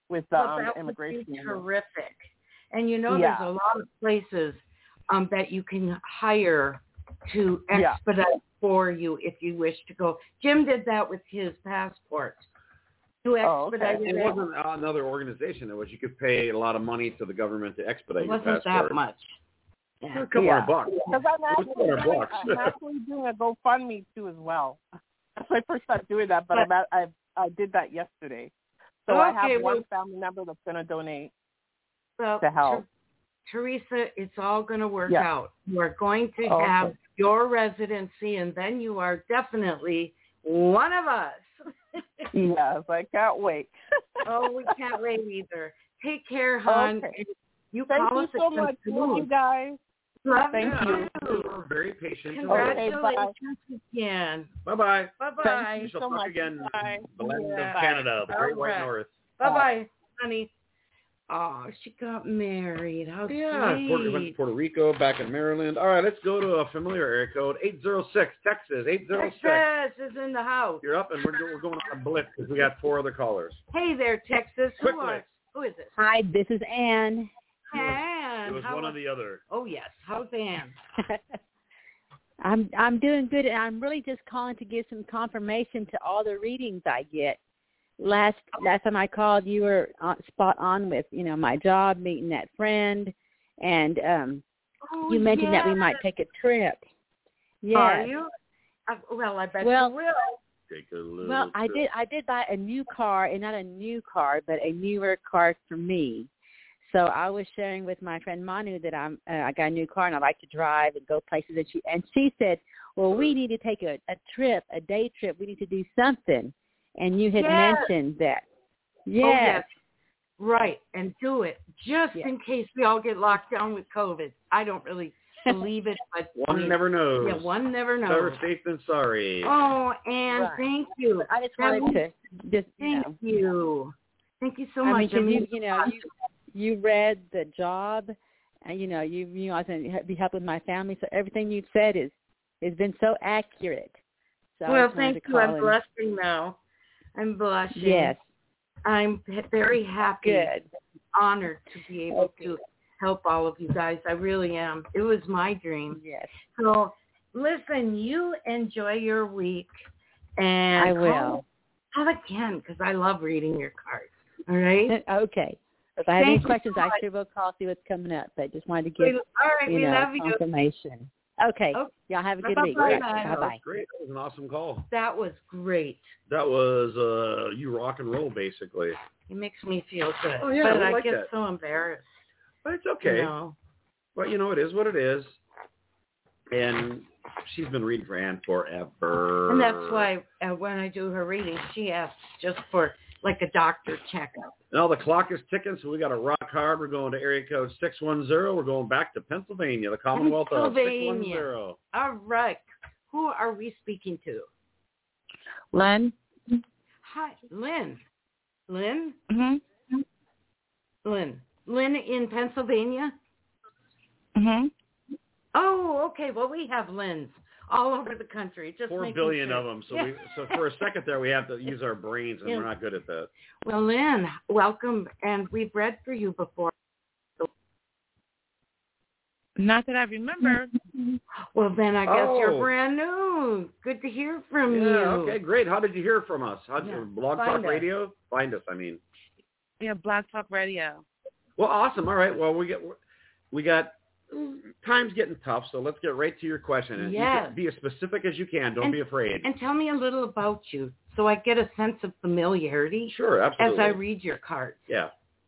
with the, well, um, that the immigration. would be terrific. And you know, Yeah. there's a lot of places um, that you can hire to Yeah. expedite for you if you wish to go. Jim did that with his passport. To Oh, okay. expedite It it. wasn't another organization. It was you could pay a lot of money to the government to expedite It your wasn't passport. that much. Yeah. A couple Yeah. hundred bucks. Because I'm It was actually, two hundred doing, bucks. I'm actually doing a GoFundMe too as well. That's when I first started doing that, but, But- I'm at, I I did that yesterday. So I Okay, have one well- family member that's going to donate Well, to help. Ter- Teresa, it's all going to work Yeah. out. You are going to Okay. have your residency, and then you are definitely one of us. Yes, I can't wait. Oh, we can't wait either. Take care, hon. Okay. You Thank call you us so at much. the Love you guys. Love Thank you. you. We're very patient. Congratulations again. Bye-bye. Bye-bye. Thank We shall so talk much. again. Bye. The land Yeah. of Canada, the Great All White right. North. Bye-bye, honey. Oh, she got married. How Yeah, sweet. Puerto, went to Puerto Rico, back in Maryland. All right, let's go to a familiar area code, eight zero six, Texas, eight zero six. Texas is in the house. You're up, and we're, go- we're going on a blitz because we got four other callers. Hey there, Texas. Who Quickly. are, who is this? Hi, this is Anne. Ann. It was How one or are- the other. Oh, yes. How's Ann? I'm I'm doing good, and I'm really just calling to give some confirmation to all the readings I get. Last last time I called, you were on, spot on with you know my job, meeting that friend, and um, Oh, you mentioned that we yes. might take a trip. Yes. Are you? Uh, well, I bet Well- you will. Take a little Well, I trip. did. I did buy a new car, and not a new car, but a newer car for me. So I was sharing with my friend Manu that I'm. Uh, I got a new car, and I like to drive and go places. And she and she said, "Well, we need to take a, a trip, a day trip. We need to do something." And you had Yes. mentioned that. Oh, Yes. yes. Right, and do it just Yes. in case we all get locked down with COVID. I don't really believe it, but One never knows. yeah, one never knows. Better safe than sorry. Oh, and Right. thank you. I just That wanted to just you Thank know. you. Thank you so I mean, much. 'cause you, you know, you you read the job, and you know, you you know, I was going to be helping my family. So everything you've said is has been so accurate. So I well, just wanted thank to you. call I'm and- blushing now. I'm blushing. Yes. I'm h- very happy, Good. honored to be able to help all of you guys. I really am. It was my dream. Yes. So, listen, you enjoy your week, and I will. Call, call again because I love reading your cards. All right. Okay. If I have Thank any you questions, so I much. sure will call, see what's coming up. But just wanted to We- give all right. you We know love you. confirmation. Okay. Okay. Y'all have a good Bye-bye. week. Bye-bye. Bye That bye. was great. That was an awesome call. That was great. That was uh, you rock and roll, basically. It makes me feel good. Oh, yeah, but we I like get that. so embarrassed. But it's okay. You know? But you know, it is what it is. And she's been reading for Ann forever. And that's why uh, when I do her reading, she asks just for like a doctor checkup. Now the clock is ticking, so we got to rock hard. We're going to area code six one zero. We're going back to Pennsylvania, the Commonwealth of six one zero. All right. Who are we speaking to? Len? Hi, Lynn. Lynn? Mm-hmm. Lynn. Lynn in Pennsylvania? Mm-hmm. Oh, okay. Well, we have Lynn's all over the country. Just Four making billion sure. of them. So Yeah. we, so for a second there, we have to use our brains, and Yeah. we're not good at that. Well, Lynn, welcome. And we've read for you before. Not that I remember. Well, then I guess you're Oh. brand new. Good to hear from Yeah. you. Okay. Great. How did you hear from us? How did Yeah. you Blog Find Talk us. Radio? Find us. I mean. Yeah, Blog Talk Radio. Well, awesome. All right. Well, we get we got time's getting tough, so let's get right to your question. And you Yes. can be as specific as you can. Don't And- be afraid. And tell me a little about you so I get a sense of familiarity Sure. Absolutely. as I read your cards. Yeah.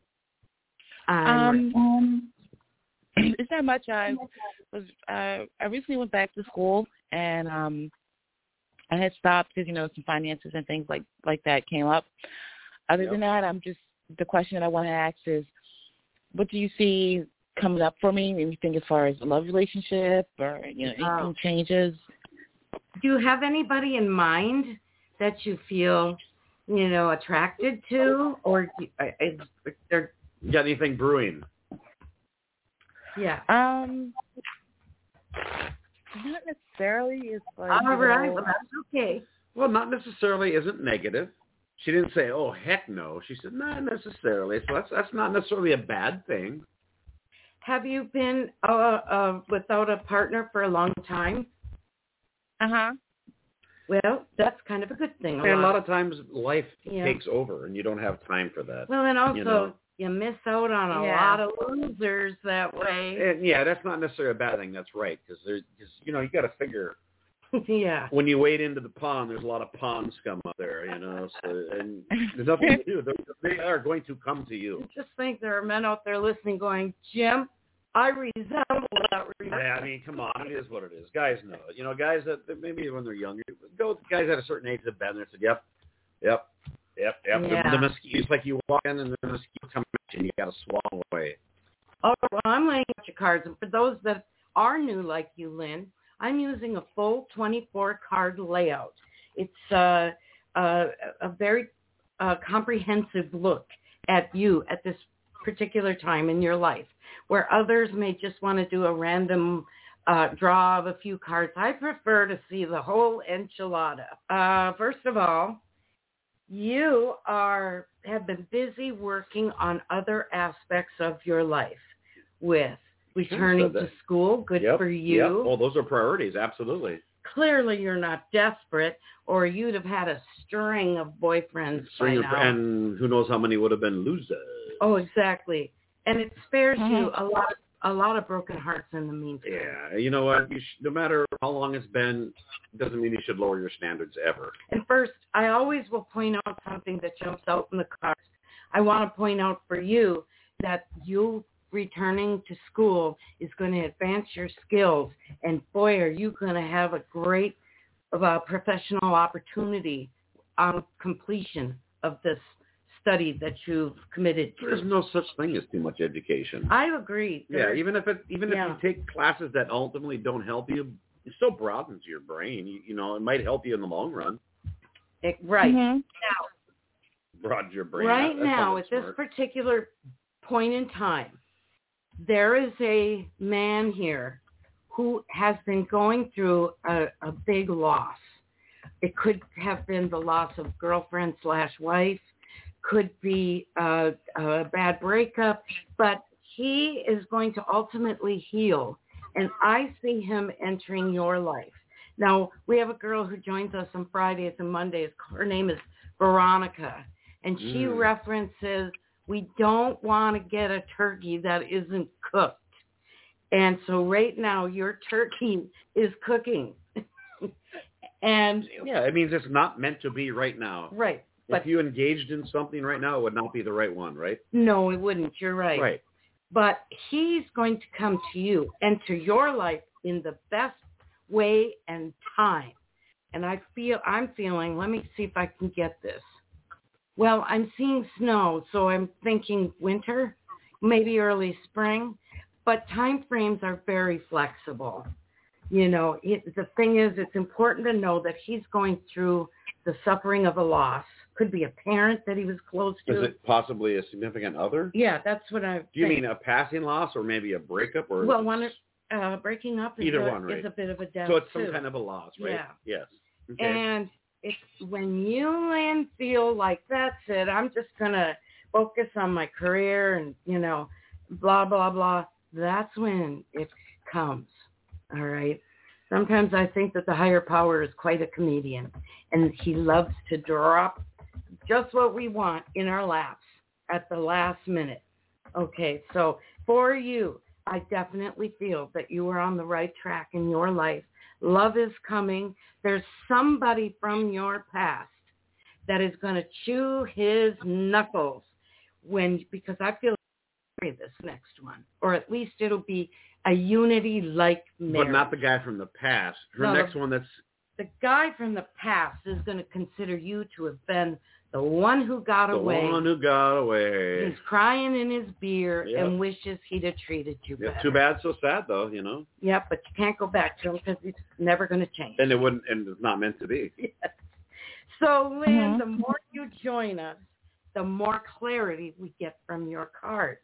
I'm Um, it's not much. I was uh, I recently went back to school, and um, I had stopped because you know some finances and things like like that came up. Other Yep. than that, I'm just the question that I want to ask is, what do you see coming up for me? Anything as far as a love relationship or you know anything Oh. changes? Do you have anybody in mind that you feel, you know, attracted to, or do, uh, is there? You got anything brewing? Yeah. Um, not necessarily. It's like All you right. know, Well, that's okay. Well, not necessarily isn't negative. She didn't say, "Oh heck no." She said, "Not necessarily." So that's that's not necessarily a bad thing. Have you been uh, uh, without a partner for a long time? Uh huh. Well, that's kind of a good thing. A, And lot. a lot of times life Yeah. takes over, and you don't have time for that. Well, and also you know? you miss out on a Yeah. lot of losers that way. And yeah, that's not necessarily a bad thing. That's right, because there's, cause, you know, you got to figure Yeah. when you wade into the pond, there's a lot of pond scum up there, you know. So and there's nothing to do. They're, they are going to come to you. Just think there are men out there listening, going, "Jim, I resemble that." Yeah, I mean, come on, it is what it is. Guys know it. You know, guys that that maybe when they're younger, go with guys at a certain age that have been there. Said, "Yep, yep, yep, yep." Yeah. The, the mosquitoes, like you walk in and the mosquito comes at you, and you got to swallow away. Oh, well, I'm laying out your cards. And for those that are new like you, Lynn, I'm using a full twenty-four card layout. It's uh, uh, a very uh, comprehensive look at you at this particular time in your life, where others may just want to do a random uh, draw of a few cards. I prefer to see the whole enchilada. Uh, first of all, you are have been busy working on other aspects of your life with returning to school. Good yep, for you. Yep. Oh, those are priorities. Absolutely. Clearly, you're not desperate, or you'd have had a string of boyfriends String by of, now. and who knows how many would have been losers. Oh, exactly. And it spares Mhm. you a lot, a lot of broken hearts in the meantime. Yeah, you know what? You sh- no matter how long it's been, doesn't mean you should lower your standards ever. And first, I always will point out something that jumps out in the cards. I want to point out for you that you returning to school is going to advance your skills, and boy, are you going to have a great uh, professional opportunity on completion of this study that you've committed to. There's no such thing as too much education. I agree. Yeah, There's- even if it, even yeah. if you take classes that ultimately don't help you, it still broadens your brain. You, you know, it might help you in the long run. It, right. Mhm. Broaden your brain. Right That- that now, sounds at this smart. particular point in time, there is a man here who has been going through a, a big loss. It could have been the loss of girlfriend slash wife, could be a, a bad breakup, but he is going to ultimately heal. And I see him entering your life. Now, we have a girl who joins us on Fridays and Mondays. Her name is Veronica. And she Mm. references, we don't want to get a turkey that isn't cooked. And so right now, your turkey is cooking. And Yeah, it means it's not meant to be right now. right. But If you engaged in something right now, it would not be the right one, right? no, it wouldn't. You're right. Right. But he's going to come to you, enter your life in the best way and time. And I feel, I'm feeling, let me see if I can get this. Well, I'm seeing snow, so I'm thinking winter, maybe early spring, but time frames are very flexible. You know, it, the thing is, it's important to know that he's going through the suffering of a loss. Could be a parent that he was close to. Is it possibly a significant other? Yeah, that's what I Do you think. mean a passing loss or maybe a breakup? Or Well, is it- one uh, breaking up is, Either a, one, right? is a bit of a death so it's too. some kind of a loss, right? Yeah. Yes. Okay. And it's when you and feel like that's it, I'm just gonna focus on my career and you know, blah blah blah. That's when it comes. All right. Sometimes I think that the higher power is quite a comedian, and he loves to drop just what we want in our laps at the last minute. Okay, so for you, I definitely feel that you are on the right track in your life. Love is coming. There's somebody from your past that is going to chew his knuckles when, because I feel this next one, or at least it'll be a unity-like marriage. But not the guy from the past. Her No, next the- one that's The guy from the past is going to consider you to have been the one who got the away. one who got away. He's crying in his beer Yep. and wishes he'd have treated you Yeah, better. too bad, so sad, though. You know, Yep, but you can't go back to him because it's never going to change. and it wouldn't, and it's not meant to be. Yes. So, Lynn, Mhm. the more you join us, the more clarity we get from your cards.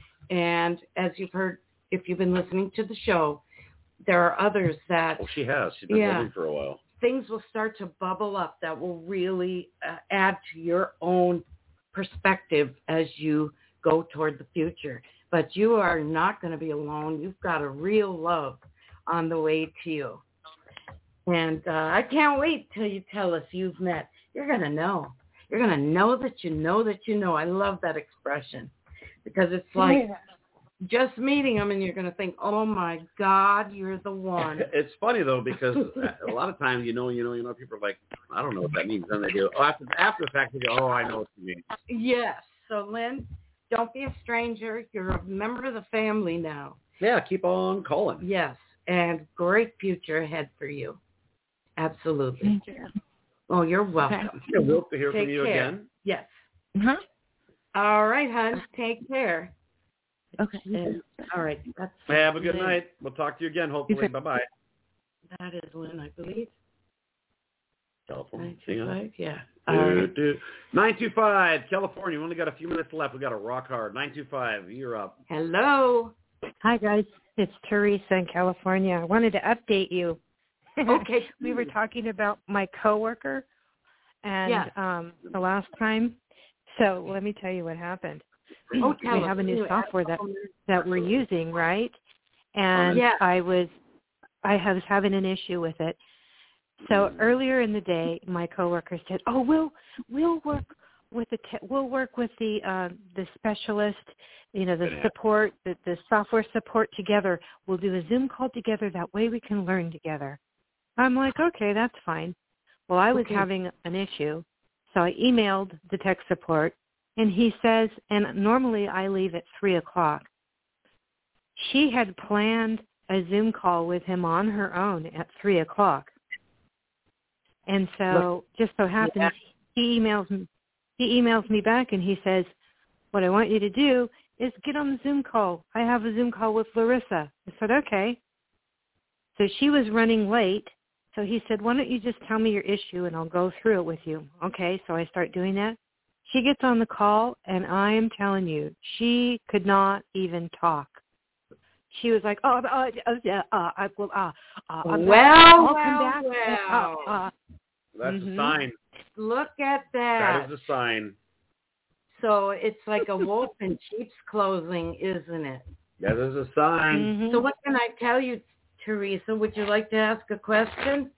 And as you've heard, if you've been listening to the show, there are others that Oh, she has. She's been Yeah. holding for a while. things will start to bubble up that will really uh, add to your own perspective as you go toward the future. But you are not going to be alone. You've got a real love on the way to you. And uh, I can't wait till you tell us you've met. You're going to know. You're going to know that you know that you know. I love that expression because it's like yeah. just meeting them and you're going to think, oh, my God, you're the one. It's funny, though, because a lot of times you know, you know, you know, people are like, I don't know what that means. Then they do. Oh, after, after the fact, they go, oh, I know what you mean. Yes. So, Lynn, don't be a stranger. You're a member of the family now. Yeah, keep on calling. Yes, and great future ahead for you. Absolutely. Thank you. Oh, you're welcome. Okay. Yeah, we'll to hear Take from you care. again. Yes. Uh-huh. All right, hon. Take care. Okay. And, all right. That's Have a good Lynn. night. We'll talk to you again, hopefully. Okay. Bye-bye. That is Lynn, I believe. California. nine two five, yeah. Do, do. nine two five, California. We only got a few minutes left. We got to rock hard. nine two five, you're up. Hello. Hi, guys. It's Teresa in California. I wanted to update you. Okay. We were talking about my coworker and yes. um, the last time. So let me tell you what happened. Oh, we tell have us. a new software that that we're using, right? And yeah. I was I was having an issue with it. So earlier in the day, my coworker said, "Oh, we'll we'll work with the te- we'll work with the uh, the specialist, you know, the support, the, the software support together. We'll do a Zoom call together. That way we can learn together." I'm like, okay, that's fine. Well, I was okay. having an issue, so I emailed the tech support, and he says, and normally I leave at three o'clock. She had planned a Zoom call with him on her own at three o'clock. And so just so happens yeah. he emails me, he emails me back and he says, what I want you to do is get on the Zoom call. I have a Zoom call with Larissa. I said, okay. So she was running late. So he said, why don't you just tell me your issue and I'll go through it with you. Okay, so I start doing that. She gets on the call and I am telling you, she could not even talk. She was like, oh, uh, uh, yeah, uh, I will, uh, uh, well, I'll well, come back. well. Uh, uh, That's mm-hmm. a sign. Look at that. That is a sign. So it's like a wolf in sheep's clothing, isn't it? That is a sign. Mm-hmm. So what can I tell you, Teresa? Would you like to ask a question?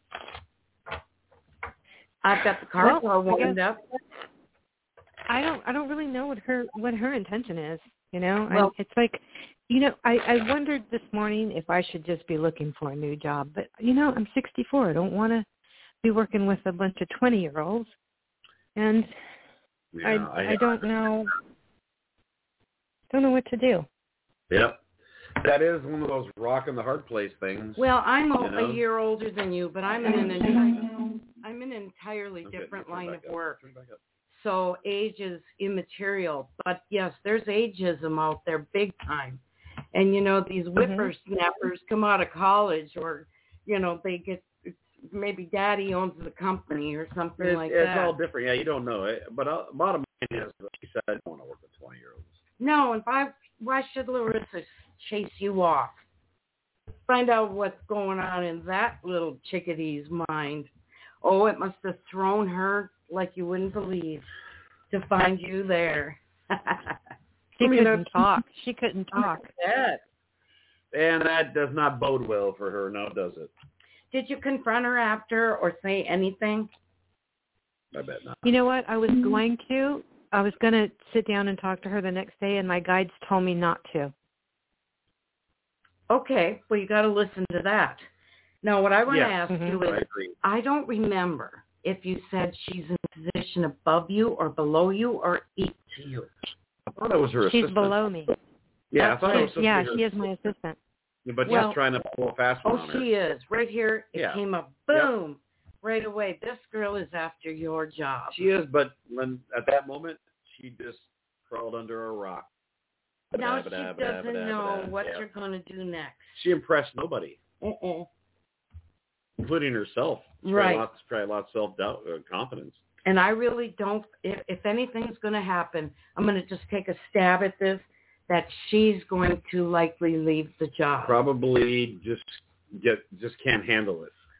I've got the card all well, warmed up. I don't. I don't really know what her what her intention is. You know, well, I, it's like, you know, I, I wondered this morning if I should just be looking for a new job. But you know, I'm sixty-four. I don't want to be working with a bunch of twenty-year-olds, and yeah, I, I I don't know. Don't know what to do. Yep. That is one of those rock in the hard place things. Well, I'm you a know? year older than you, but I'm in an entirely, I'm in an entirely okay, different line of work. Up. So age is immaterial. But yes, there's ageism out there big time. And, you know, these whippersnappers come out of college or, you know, they get, maybe daddy owns the company or something it's, like it's that. It's all different. Yeah, you don't know it. But uh, bottom line is, like you said, I don't want to work with twenty-year-olds. No, and why, why should Larissa chase you off? Find out what's going on in that little chickadee's mind. Oh, it must have thrown her like you wouldn't believe to find you there. She I mean, couldn't talk. She couldn't talk. And that does not bode well for her, now does it? Did you confront her after or say anything? I bet not. You know what? I was going to. I was going to sit down and talk to her the next day, and my guides told me not to. Okay, well, you got to listen to that. Now, what I want yeah. to ask mm-hmm. you is, I, I don't remember if you said she's in a position above you or below you or equal to you. I thought it was her She's assistant. below me. Yeah, I thought it was supposed Yeah, to be her she is my assistant. But well, she's trying to pull a fast one Oh, on her. she is. Right here, it yeah. came up, boom, yep. right away. This girl is after your job. She is, but when at that moment, she just crawled under a rock. Now she doesn't know what yeah. you're going to do next. She impressed nobody, uh-uh. including herself. She right. Lots, probably lots of self-doubt or confidence. And I really don't, if, if anything's going to happen, I'm going to just take a stab at this, that she's going to likely leave the job. Probably just get just can't handle it.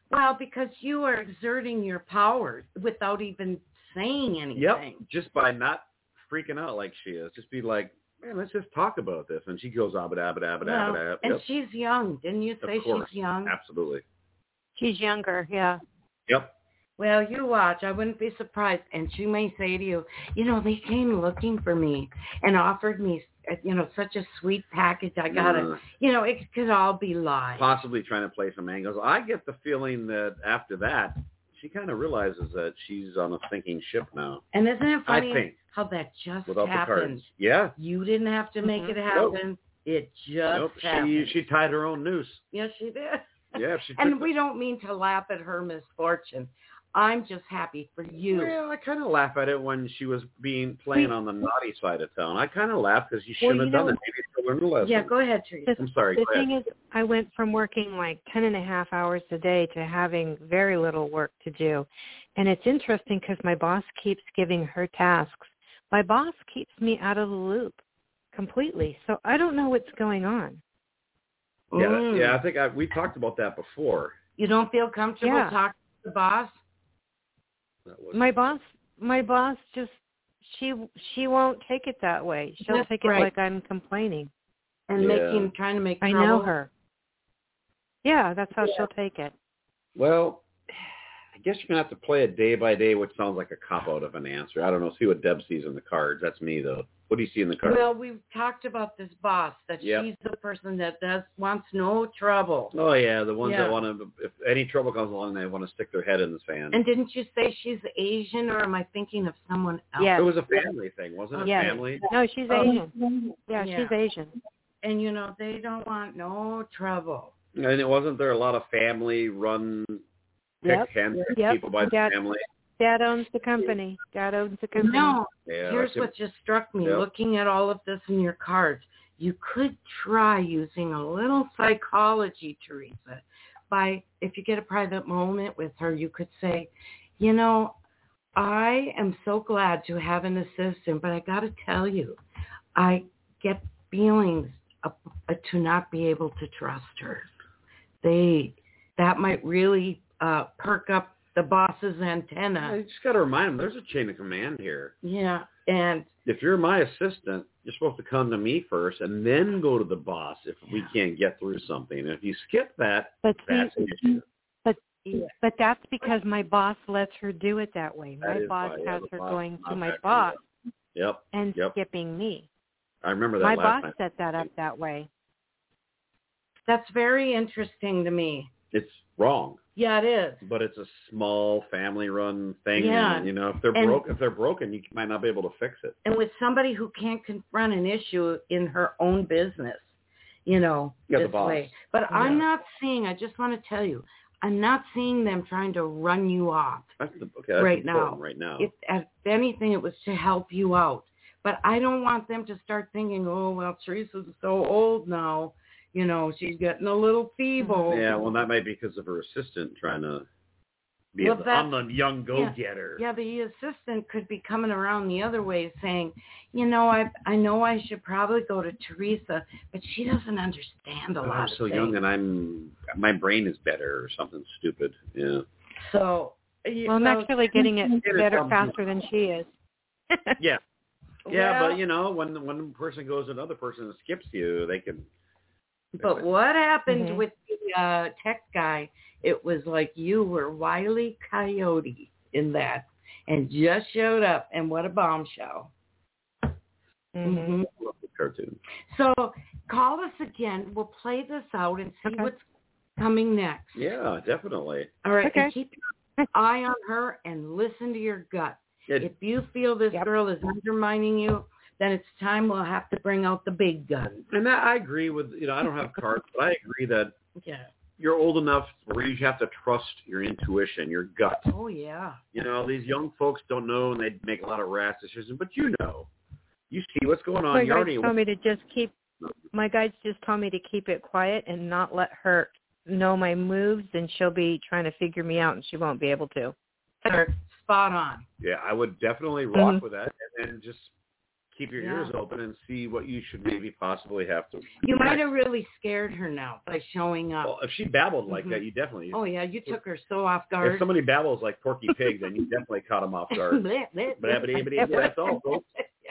Well, because you are exerting your power without even saying anything. Yep. Just by not freaking out like she is. Just be like, man, let's just talk about this. And she goes, abba, abba, abba, well, abba, abba. And yep. she's young. Didn't you say of course. she's young? Absolutely. She's younger, yeah. Yep. Well, you watch. I wouldn't be surprised. And she may say to you, you know, they came looking for me and offered me, you know, such a sweet package. I got it. Uh, you know, it could all be lies. Possibly trying to play some angles. I get the feeling that after that, she kind of realizes that she's on a sinking ship now. And isn't it funny I think, how that just without happened? The cards. Yeah. You didn't have to make mm-hmm. it happen. Nope. It just nope. happened. She, she tied her own noose. Yes, she did. Yeah, she and took we it. don't mean to laugh at her misfortune. I'm just happy for you. Well, I kind of laugh at it when she was being playing on the naughty side of town. I kind of laughed because you shouldn't well, you have done know, it. Maybe she'll learn a lesson. Yeah, go ahead, Teresa. The, I'm sorry. The go thing ahead. is, I went from working like ten and a half hours a day to having very little work to do. And it's interesting because my boss keeps giving her tasks. My boss keeps me out of the loop completely. So I don't know what's going on. Yeah, mm. yeah. I think I, we talked about that before. You don't feel comfortable yeah. talking to the boss? My boss, my boss just she she won't take it that way. She'll That's take right. it like I'm complaining and yeah. making trying to make I trouble. know her. Yeah, that's how yeah. she'll take it. Well, I guess you're gonna have to play it day by day, which sounds like a cop out of an answer. I don't know. See what Deb sees in the cards. That's me though. What do you see in the cards? Well, we've talked about this boss that yep. she's the person that does wants no trouble. Oh yeah, the ones yeah. that want to. If any trouble comes along, they want to stick their head in the sand. And didn't you say she's Asian, or am I thinking of someone else? Yeah, it was a family thing, wasn't it? Yeah. Family. No, she's Asian. Yeah, yeah, she's Asian. And you know they don't want no trouble. And it wasn't there a lot of family-run, Yep. picked hand Yep. people by the Dad, family? Dad owns the company. Dad owns the company. No, Yeah, here's could, what just struck me, yep. looking at all of this in your cards. You could try using a little psychology, Teresa, by, if you get a private moment with her, you could say, you know, I am so glad to have an assistant, but I got to tell you, I get feelings of, uh, to not be able to trust her. They, that might really uh, perk up the boss's antenna. You just got to remind them there's a chain of command here. Yeah, and if you're my assistant, you're supposed to come to me first and then go to the boss if we can't get through something. And if you skip that, but that's see, an issue. But but that's because my boss lets her do it that way. That My is boss why, yeah, has the her boss going to my contacts boss you. Yep. and yep. skipping me. I remember that My last boss time. set that up that way. that's very interesting to me. It's wrong. Yeah, it is. But it's a small family-run thing. Yeah. And, you know, if they're And- broke, if they're broken, you might not be able to fix it. And with somebody who can't confront an issue in her own business, you know, Yeah, the this boss. way. But Yeah. I'm not seeing, I just want to tell you, I'm not seeing them trying to run you off. That's the, okay, that's right important now. right now. If, if anything, it was to help you out. But I don't want them to start thinking, oh, well, Teresa's so old now. You know, she's getting a little feeble. Yeah, well, that might be because of her assistant trying to be Well, a, I'm the young yeah, go-getter. yeah, the assistant could be coming around the other way saying, you know, I I know I should probably go to Teresa, but she doesn't understand a Oh, lot I'm of so things. young and I'm my brain is better or something stupid. Yeah. So, Well, I'm actually getting it It is better something. faster than she is. Yeah. Yeah, Well- but you know, when when one person goes to another person and skips you, they can. But what happened Mhm. with the uh, tech guy? It was like you were Wile E. Coyote in that, and just showed up, and what a bombshell. Mm-hmm. Love the cartoon. So call us again. We'll play this out and see Okay. what's coming next. Yeah, definitely. All right. Okay. And keep your eye on her and listen to your gut. It, If you feel this Yep. girl is undermining you, then it's time we'll have to bring out the big guns. and that, I agree with you know I don't have cards, but I agree that Yeah. you're old enough where you have to trust your intuition, your gut. Oh, yeah. You know, these young folks don't know and they make a lot of rash decisions, but you know. You see what's going on. My You guides already told me to just keep. My guides just told me to keep it quiet and not let her know my moves, and she'll be trying to figure me out, and she won't be able to. They're spot on. Yeah, I would definitely rock Mhm. with that and then just keep your Yeah. ears open and see what you should maybe possibly have to. You might have really scared her now by showing up. Well, if she babbled like Mhm. that, you definitely. Oh yeah, you took her so off guard. If somebody babbles like Porky Pig, then you definitely caught them off guard. Bleh, bleh, bleh. Blah-blah-blah-blah. That's all, folks.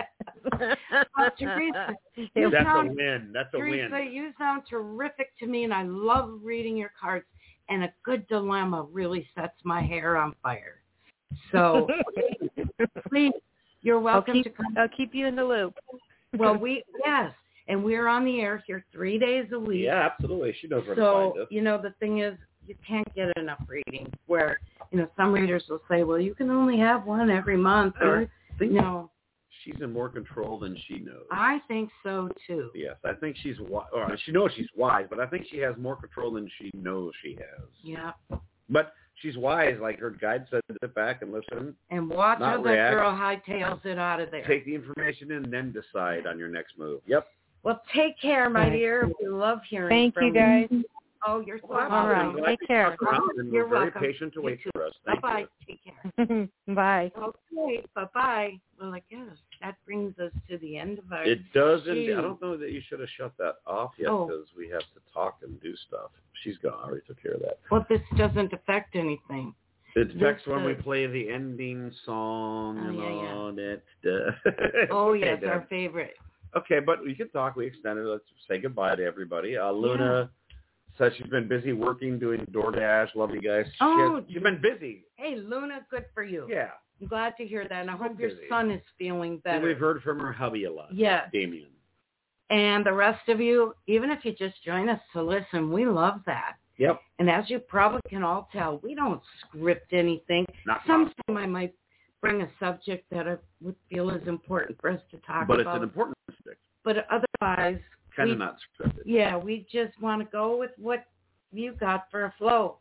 Oh, Teresa, you That's sound, a win. That's a Teresa, win. you sound terrific to me, and I love reading your cards. And a good dilemma really sets my hair on fire. So, please, you're I'll welcome keep, to come. I'll keep you in the loop. Well, we yes, and we're on the air here three days a week. Yeah, absolutely. She knows where to So, find us. you know, the thing is, you can't get enough readings. Where, you know, some readers will say, well, you can only have one every month, or think you know. She's in more control than she knows. I think so too. Yes, I think she's wise. Or she knows she's wise, but I think she has more control than she knows she has. Yeah. But she's wise. Like her guide said, sit back and listen. And watch Not how that react. girl hightails it out of there. Take the information in, and then decide on your next move. Yep. Well, take care, my Right. dear. We love hearing Thank from you, guys. Oh, you're so Well, I'm All right. glad Take you care. stuck around and You're were very welcome. patient to You wait too. for us. Thank Bye-bye. you. Take care. Bye. Okay. Bye-bye. Well, I guess that brings us to the end of our... It doesn't. Gee. I don't know that you should have shut that off yet Oh. because we have to talk and do stuff. She's gone. I already took care of that. Well, this doesn't affect anything. It affects This, when uh, we play the ending song Oh, and yeah, yeah. all that stuff. Oh, Okay, yes, Deb. our favorite. Okay, but we can talk. We extended. Let's say goodbye to everybody. Uh, Luna says she's been busy working, doing DoorDash. Love you guys. She Oh, has, she's been busy. Hey, Luna, good for you. Yeah. I'm glad to hear that, and I She's hope been your busy. son is feeling And better. we've heard from her hubby a lot. Yes. Damien. And the rest of you, even if you just join us to listen, we love that. Yep. And as you probably can all tell, we don't script anything. Not Sometime I might bring a subject that I would feel is important for us to talk But it's about. an important subject. But otherwise, Kind we, of not scripted. yeah, we just want to go with what you got for a flow.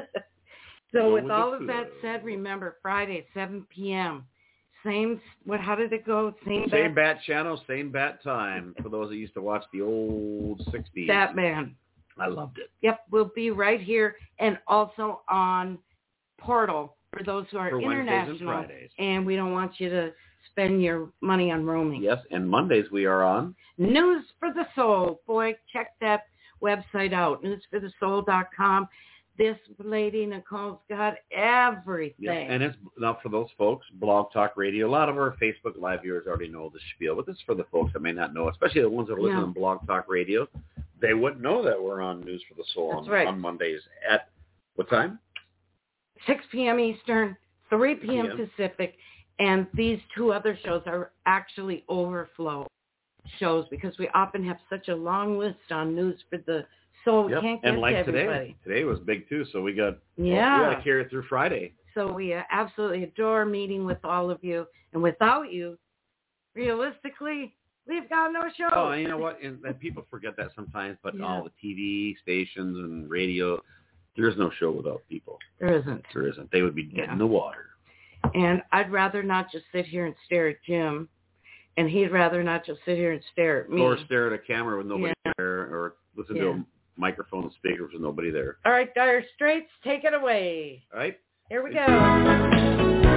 So Go with with all the of that flow. said, remember, Friday, seven p.m., same, what? How did it go? Same, Same bat, bat channel, same bat time. For those that used to watch the old sixties. Batman. I loved it. Yep, we'll be right here and also on Portal for those who are For Wednesdays and international. Fridays. And we don't want you to spend your money on roaming. Yes, and Mondays we are on. News for the Soul. Boy, check that website out, news for the soul dot com. This lady, Nicole's got everything. Yes, and it's now for those folks, Blog Talk Radio. A lot of our Facebook Live viewers already know the spiel, but this is for the folks that may not know, especially the ones that are listening Yeah. on Blog Talk Radio. They wouldn't know that we're on News for the Soul That's on, right. on Mondays at what time? six p.m. Eastern, three p.m. p.m. Pacific, and these two other shows are actually overflow shows because we often have such a long list on News for the Soul. We Yep. can't get and like to today, everybody. today was big too, so we got Yeah. well, we got to carry it through Friday. So we uh, absolutely adore meeting with all of you, and without you, realistically, we've got no show. Oh, and you know what? And, and people forget that sometimes, but Yeah. all the T V stations and radio, there is no show without people. There isn't. There isn't. They would be dead Yeah. in the water. And I'd rather not just sit here and stare at Jim, and he'd rather not just sit here and stare at me. Or stare at a camera with nobody Yeah. there, or listen Yeah. to a microphone and speakers with nobody there. All right, Dire Straits, take it away. All right? Here we go.